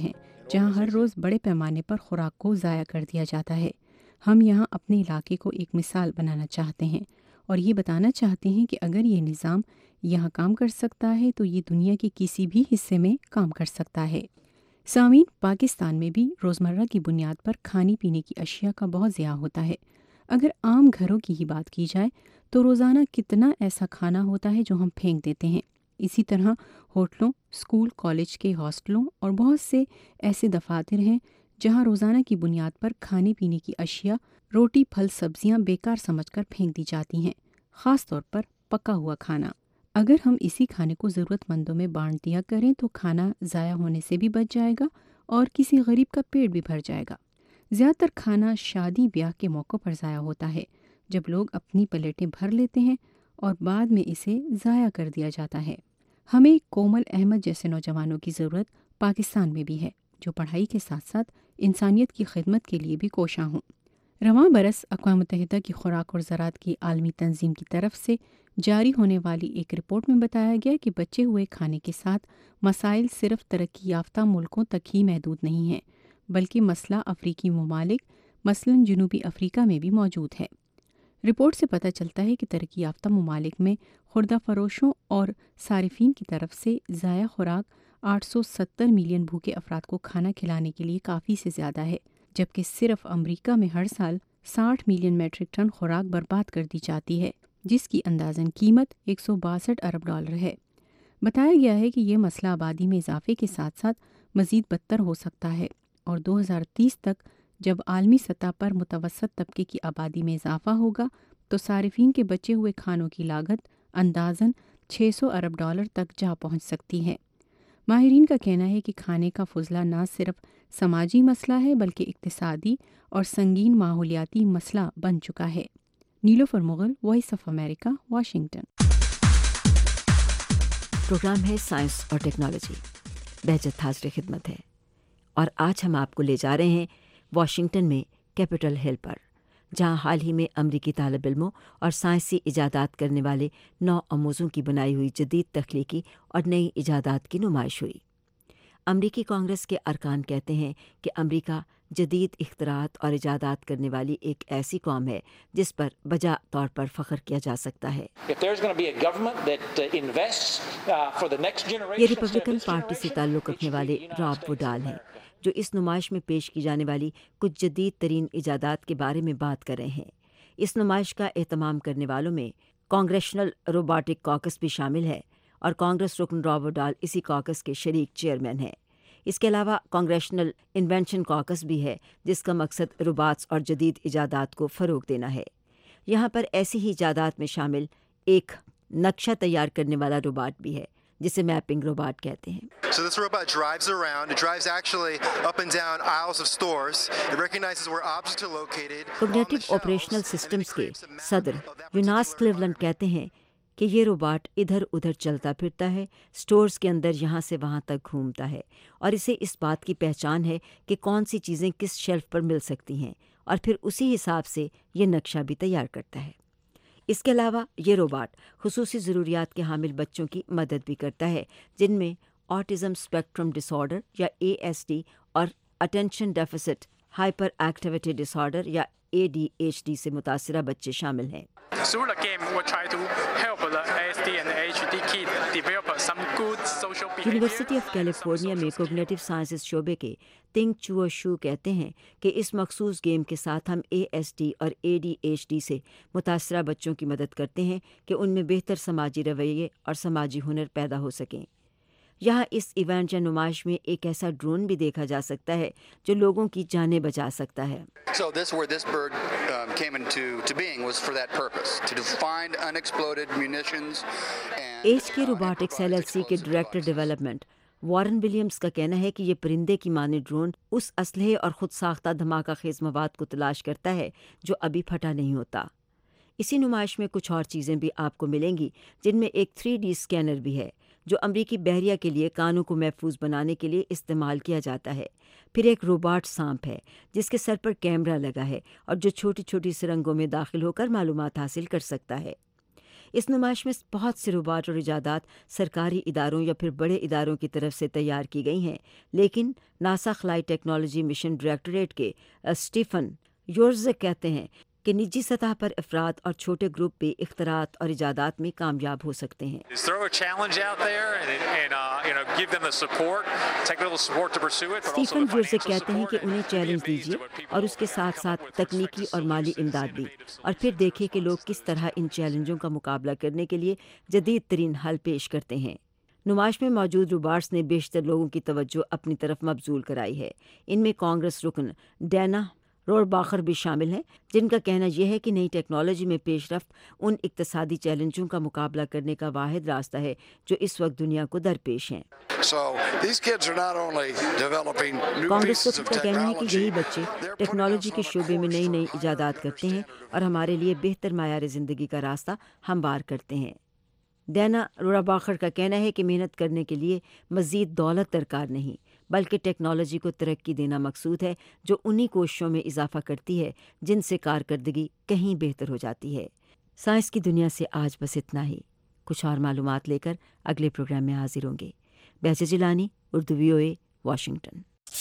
جہاں ہر روز بڑے پیمانے پر خوراک کو ضائع کر دیا جاتا ہے۔ ہم یہاں اپنے علاقے کو ایک مثال بنانا چاہتے ہیں اور یہ بتانا چاہتے ہیں کہ اگر یہ نظام یہاں کام کر سکتا ہے تو یہ دنیا کے کسی بھی حصے میں کام کر سکتا ہے۔ سامعین، پاکستان میں بھی روزمرہ کی بنیاد پر کھانے پینے کی اشیاء کا بہت ضیاع ہوتا ہے۔ اگر عام گھروں کی ہی بات کی جائے تو روزانہ کتنا ایسا کھانا ہوتا ہے جو ہم پھینک دیتے ہیں۔ اسی طرح ہوٹلوں، اسکول، کالج کے ہاسٹلوں اور بہت سے ایسے دفاتر ہیں جہاں روزانہ کی بنیاد پر کھانے پینے کی اشیاء، روٹی، پھل، سبزیاں بیکار سمجھ کر پھینک دی جاتی ہیں، خاص طور پر پکا ہوا کھانا۔ اگر ہم اسی کھانے کو ضرورت مندوں میں بانٹ دیا کریں تو کھانا ضائع ہونے سے بھی بچ جائے گا اور کسی غریب کا پیٹ بھی بھر جائے گا۔ زیادہ تر کھانا شادی بیاہ کے موقع پر ضائع ہوتا ہے، جب لوگ اپنی پلیٹیں بھر لیتے ہیں اور بعد میں اسے ضائع کر دیا جاتا ہے۔ ہمیں کومل احمد جیسے نوجوانوں کی ضرورت پاکستان میں بھی ہے، جو پڑھائی کے ساتھ ساتھ انسانیت کی خدمت کے لیے بھی کوشاں ہوں۔ رواں برس اقوام متحدہ کی خوراک اور زراعت کی عالمی تنظیم کی طرف سے جاری ہونے والی ایک رپورٹ میں بتایا گیا کہ بچے ہوئے کھانے کے ساتھ مسائل صرف ترقی یافتہ ملکوں تک ہی محدود نہیں ہیں، بلکہ مسئلہ افریقی ممالک مثلاً جنوبی افریقہ میں بھی موجود ہے۔ رپورٹ سے پتہ چلتا ہے کہ ترقی یافتہ ممالک میں خوردہ فروشوں اور صارفین کی طرف سے ضائع خوراک 870 ملین بھوکے افراد کو کھانا کھلانے کے لیے کافی سے زیادہ ہے، جبکہ صرف امریکہ میں ہر سال 60 ملین میٹرک ٹن خوراک برباد کر دی جاتی ہے، جس کی اندازاً قیمت 162 ارب ڈالر ہے۔ بتایا گیا ہے کہ یہ مسئلہ آبادی میں اضافے کے ساتھ ساتھ مزید بدتر ہو سکتا ہے اور 2030 تک جب عالمی سطح پر متوسط طبقے کی آبادی میں اضافہ ہوگا تو صارفین کے بچے ہوئے کھانوں کی لاگت اندازاً 600 ارب ڈالر تک جا پہنچ سکتی ہے۔ ماہرین کا کہنا ہے کہ کھانے کا فضلہ نہ صرف سماجی مسئلہ ہے بلکہ اقتصادی اور سنگین ماحولیاتی مسئلہ بن چکا ہے۔ Nilofar Mughal, voice of America, Washington. Programme ہے سائنس اور ٹیکنالوجی، بہجت حاضر خدمت ہے، اور آج ہم آپ کو لے جا رہے ہیں واشنگٹن میں کیپٹل ہل پر، جہاں حال ہی میں امریکی طالب علموں اور سائنسی ایجادات کرنے والے نو آموزوں کی بنائی ہوئی جدید تخلیقی اور نئی ایجادات کی نمائش ہوئی۔ امریکی کانگریس کے ارکان کہتے ہیں کہ امریکہ جدید اختراعات اور ایجادات کرنے والی ایک ایسی قوم ہے جس پر بجا طور پر فخر کیا جا سکتا ہے۔ یہ ریپبلکن پارٹی سے تعلق رکھنے والے راب وڈال ہیں، جو اس نمائش میں پیش کی جانے والی کچھ جدید ترین ایجادات کے بارے میں بات کر رہے ہیں۔ اس نمائش کا اہتمام کرنے والوں میں کانگریشنل روبوٹک کاکس بھی شامل ہے اور کانگریس رکن راب وڈال اسی کاکس کے شریک چیئرمین ہیں۔ اس کے علاوہ کانگریشنل انوینشن کاکس بھی ہے، جس کا مقصد روباٹس اور جدید ایجادات کو فروغ دینا ہے۔ یہاں پر ایسی ہی ایجادات میں شامل ایک نقشہ تیار کرنے والا روباٹ بھی ہے، جسے میپنگ روباٹ کہتے ہیں۔ So this robot drives around. It drives actually up and down aisles of stores. It recognizes where objects are located. Cognitive operational systems کے صدر یوناس کلیولینڈ کہتے ہیں کہ یہ روباٹ ادھر ادھر چلتا پھرتا ہے، سٹورز کے اندر یہاں سے وہاں تک گھومتا ہے، اور اسے اس بات کی پہچان ہے کہ کون سی چیزیں کس شیلف پر مل سکتی ہیں، اور پھر اسی حساب سے یہ نقشہ بھی تیار کرتا ہے۔ اس کے علاوہ یہ روباٹ خصوصی ضروریات کے حامل بچوں کی مدد بھی کرتا ہے، جن میں آٹزم اسپیکٹرم ڈس آرڈر یا ASD اور اٹینشن ڈیفیسٹ ہائپر ایکٹیویٹی ڈس آرڈر یا ADHD سے متاثرہ بچے شامل ہیں۔ یونیورسٹی آف کیلیفورنیا میں کوگنیٹو سائنسز شعبے کے تنگ چوو شو کہتے ہیں کہ اس مخصوص گیم کے ساتھ ہم ASD اور ADHD سے متاثرہ بچوں کی مدد کرتے ہیں کہ ان میں بہتر سماجی رویے اور سماجی ہنر پیدا ہو سکیں۔ یہاں اس ایونٹ یا نمائش میں ایک ایسا ڈرون بھی دیکھا جا سکتا ہے جو لوگوں کی جانیں بچا سکتا ہے۔ So where this bird came into being was for that purpose, to find unexploded munitions and HK Robotics LLC کے ڈائریکٹر ڈیولپمنٹ وارن ولیمز کا کہنا ہے کہ یہ پرندے کی مانند ڈرون اس اسلحے اور خود ساختہ دھماکہ خیز مواد کو تلاش کرتا ہے جو ابھی پھٹا نہیں ہوتا۔ اسی نمائش میں کچھ اور چیزیں بھی آپ کو ملیں گی، جن میں ایک 3D اسکینر بھی ہے جو امریکی بحریہ کے لیے کانوں کو محفوظ بنانے کے لیے استعمال کیا جاتا ہے۔ پھر ایک روباٹ سانپ ہے جس کے سر پر کیمرہ لگا ہے اور جو چھوٹی چھوٹی سرنگوں میں داخل ہو کر معلومات حاصل کر سکتا ہے۔ اس نمائش میں بہت سے روباٹ اور ایجادات سرکاری اداروں یا پھر بڑے اداروں کی طرف سے تیار کی گئی ہیں، لیکن ناسا خلائی ٹیکنالوجی مشن ڈائریکٹوریٹ کے اسٹیفن یورزک کہتے ہیں کہ نجی سطح پر افراد اور چھوٹے گروپ بھی اختراعات اور ایجادات میں کامیاب ہو سکتے ہیں۔ اسٹیفن یورزک کہتے ہیں کہ انہیں چیلنج دیجیے اور اس کے ساتھ ساتھ تکنیکی اور مالی امداد بھی، اور پھر دیکھیں کہ لوگ کس طرح ان چیلنجوں کا مقابلہ کرنے کے لیے جدید ترین حل پیش کرتے ہیں۔ نمائش میں موجود روباٹس نے بیشتر لوگوں کی توجہ اپنی طرف مبذول کرائی ہے۔ ان میں کانگریس رکن ڈینا رورباخر بھی شامل ہیں، جن کا کہنا یہ ہے کہ نئی ٹیکنالوجی میں پیش رفت ان اقتصادی چیلنجوں کا مقابلہ کرنے کا واحد راستہ ہے جو اس وقت دنیا کو درپیش ہیں۔ کانگریس رکن کا کہنا ہے کہ یہی بچے ٹیکنالوجی کے شعبے میں نئی ایجادات کرتے ہیں اور ہمارے لیے بہتر معیار زندگی کا راستہ ہموار کرتے ہیں۔ ڈینا رورباخر کا کہنا ہے کہ محنت کرنے کے لیے مزید دولت درکار نہیں، بلکہ ٹیکنالوجی کو ترقی دینا مقصود ہے جو انہی کوششوں میں اضافہ کرتی ہے جن سے کارکردگی کہیں بہتر ہو جاتی ہے۔ سائنس کی دنیا سے آج بس اتنا ہی۔ کچھ اور معلومات لے کر اگلے پروگرام میں حاضر ہوں گے۔ Bahja Jilani, Urdu VOA، Washington.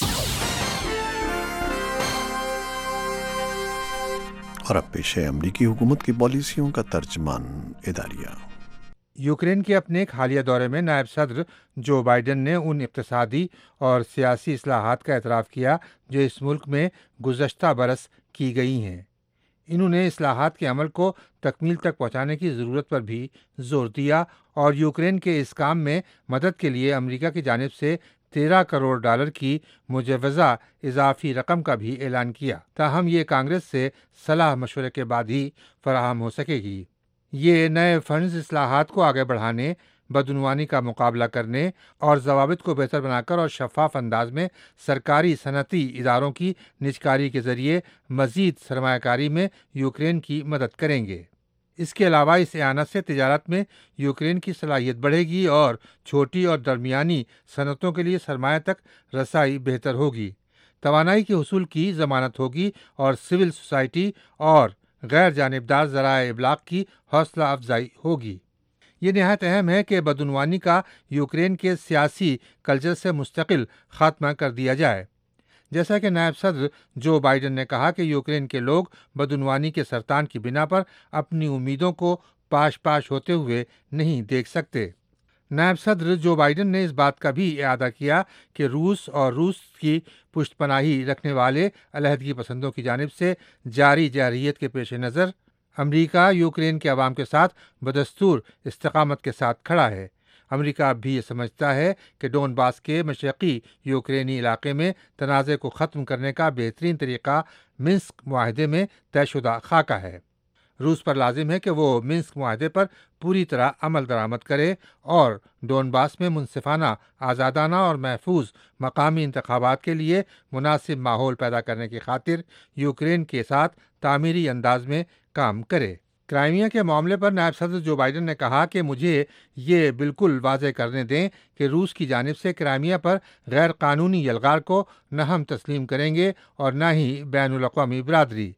اور اب پیش ہے امریکی حکومت کی پالیسیوں کا ترجمان اداریہ۔ یوکرین کے اپنے ایک حالیہ دورے میں نائب صدر جو بائیڈن نے ان اقتصادی اور سیاسی اصلاحات کا اعتراف کیا جو اس ملک میں گزشتہ برس کی گئی ہیں۔ انہوں نے اصلاحات کے عمل کو تکمیل تک پہنچانے کی ضرورت پر بھی زور دیا اور یوکرین کے اس کام میں مدد کے لیے امریکہ کی جانب سے $13 کروڑ کی مجوزہ اضافی رقم کا بھی اعلان کیا، تاہم یہ کانگریس سے صلاح مشورے کے بعد ہی فراہم ہو سکے گی۔ یہ نئے فنڈز اصلاحات کو آگے بڑھانے، بدعنوانی کا مقابلہ کرنے اور ضوابط کو بہتر بنا کر اور شفاف انداز میں سرکاری صنعتی اداروں کی نجکاری کے ذریعے مزید سرمایہ کاری میں یوکرین کی مدد کریں گے۔ اس کے علاوہ اس اعانت سے تجارت میں یوکرین کی صلاحیت بڑھے گی اور چھوٹی اور درمیانی صنعتوں کے لیے سرمایہ تک رسائی بہتر ہوگی، توانائی کے حصول کی ضمانت ہوگی اور سول سوسائٹی اور غیر جانبدار ذرائع ابلاغ کی حوصلہ افزائی ہوگی۔ یہ نہایت اہم ہے کہ بدعنوانی کا یوکرین کے سیاسی کلچر سے مستقل خاتمہ کر دیا جائے۔ جیسا کہ نائب صدر جو بائیڈن نے کہا کہ یوکرین کے لوگ بدعنوانی کے سرطان کی بنا پر اپنی امیدوں کو پاش ہوتے ہوئے نہیں دیکھ سکتے۔ نائب صدر جو بائیڈن نے اس بات کا بھی اعادہ کیا کہ روس اور روس کی پشت پناہی رکھنے والے علیحدگی پسندوں کی جانب سے جاری جارحیت کے پیش نظر امریکہ یوکرین کے عوام کے ساتھ بدستور استقامت کے ساتھ کھڑا ہے۔ امریکہ اب بھی یہ سمجھتا ہے کہ ڈون باس کے مشرقی یوکرینی علاقے میں تنازع کو ختم کرنے کا بہترین طریقہ منسک معاہدے میں طے شدہ خاکہ ہے۔ روس پر لازم ہے کہ وہ منسک معاہدے پر پوری طرح عمل درآمد کرے اور ڈون باس میں منصفانہ، آزادانہ اور محفوظ مقامی انتخابات کے لیے مناسب ماحول پیدا کرنے کی خاطر یوکرین کے ساتھ تعمیری انداز میں کام کرے۔ کرائمیا کے معاملے پر نائب صدر جو بائیڈن نے کہا کہ مجھے یہ بالکل واضح کرنے دیں کہ روس کی جانب سے کرائمیا پر غیر قانونی یلغار کو نہ ہم تسلیم کریں گے اور نہ ہی بین الاقوامی برادری۔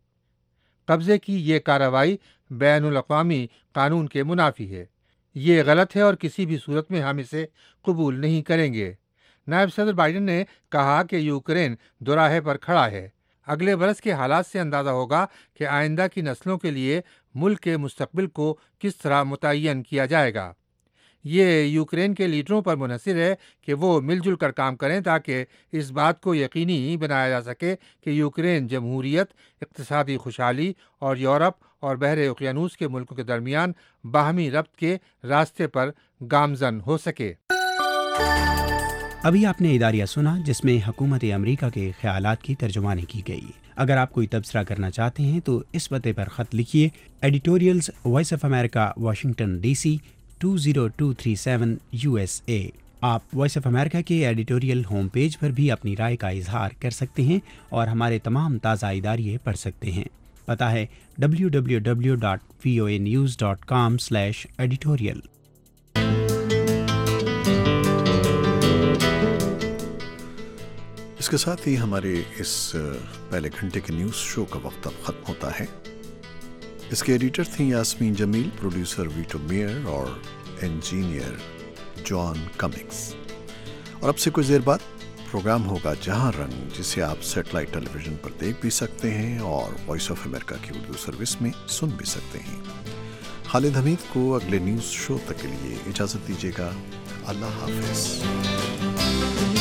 قبضے کی یہ کارروائی بین الاقوامی قانون کے منافی ہے، یہ غلط ہے اور کسی بھی صورت میں ہم اسے قبول نہیں کریں گے۔ نائب صدر بائیڈن نے کہا کہ یوکرین دوراہے پر کھڑا ہے۔ اگلے برس کے حالات سے اندازہ ہوگا کہ آئندہ کی نسلوں کے لیے ملک کے مستقبل کو کس طرح متعین کیا جائے گا۔ یہ یوکرین کے لیڈروں پر منحصر ہے کہ وہ مل جل کر کام کریں تاکہ اس بات کو یقینی بنایا جا سکے کہ یوکرین جمہوریت، اقتصادی خوشحالی اور یورپ اور بحر اوقیانوس کے ملکوں کے درمیان باہمی ربط کے راستے پر گامزن ہو سکے۔ ابھی آپ نے اداریہ سنا جس میں حکومت امریکہ کے خیالات کی ترجمانی کی گئی۔ اگر آپ کوئی تبصرہ کرنا چاہتے ہیں تو اس پتے پر خط لکھیے، editorials voice of America, Washington DC 20237 USA۔ آپ وائس آف امریکہ کے ایڈیٹوریل ہوم پیج پر بھی اپنی رائے کا اظہار کر سکتے ہیں اور ہمارے تمام تازہ اداریے پڑھ سکتے ہیں۔ پتہ ہے www.voanews.com/editorial۔ اس کے ساتھ ہی ہمارے اس پہلے گھنٹے کے نیوز شو کا وقت اب ختم ہوتا ہے۔ اس کے ایڈیٹر تھیں Yasmin Jamil, producer Vito Mayer اور انجینئر جان کمنگز۔ اور اب سے کچھ دیر بعد پروگرام ہوگا جہاں رنگ، جسے آپ سیٹلائٹ ٹیلی ویژن پر دیکھ بھی سکتے ہیں اور وائس آف امریکہ کی اردو سروس میں سن بھی سکتے ہیں۔ خالد حمید کو اگلے نیوز شو تک کے لیے اجازت دیجیے گا۔ اللہ حافظ۔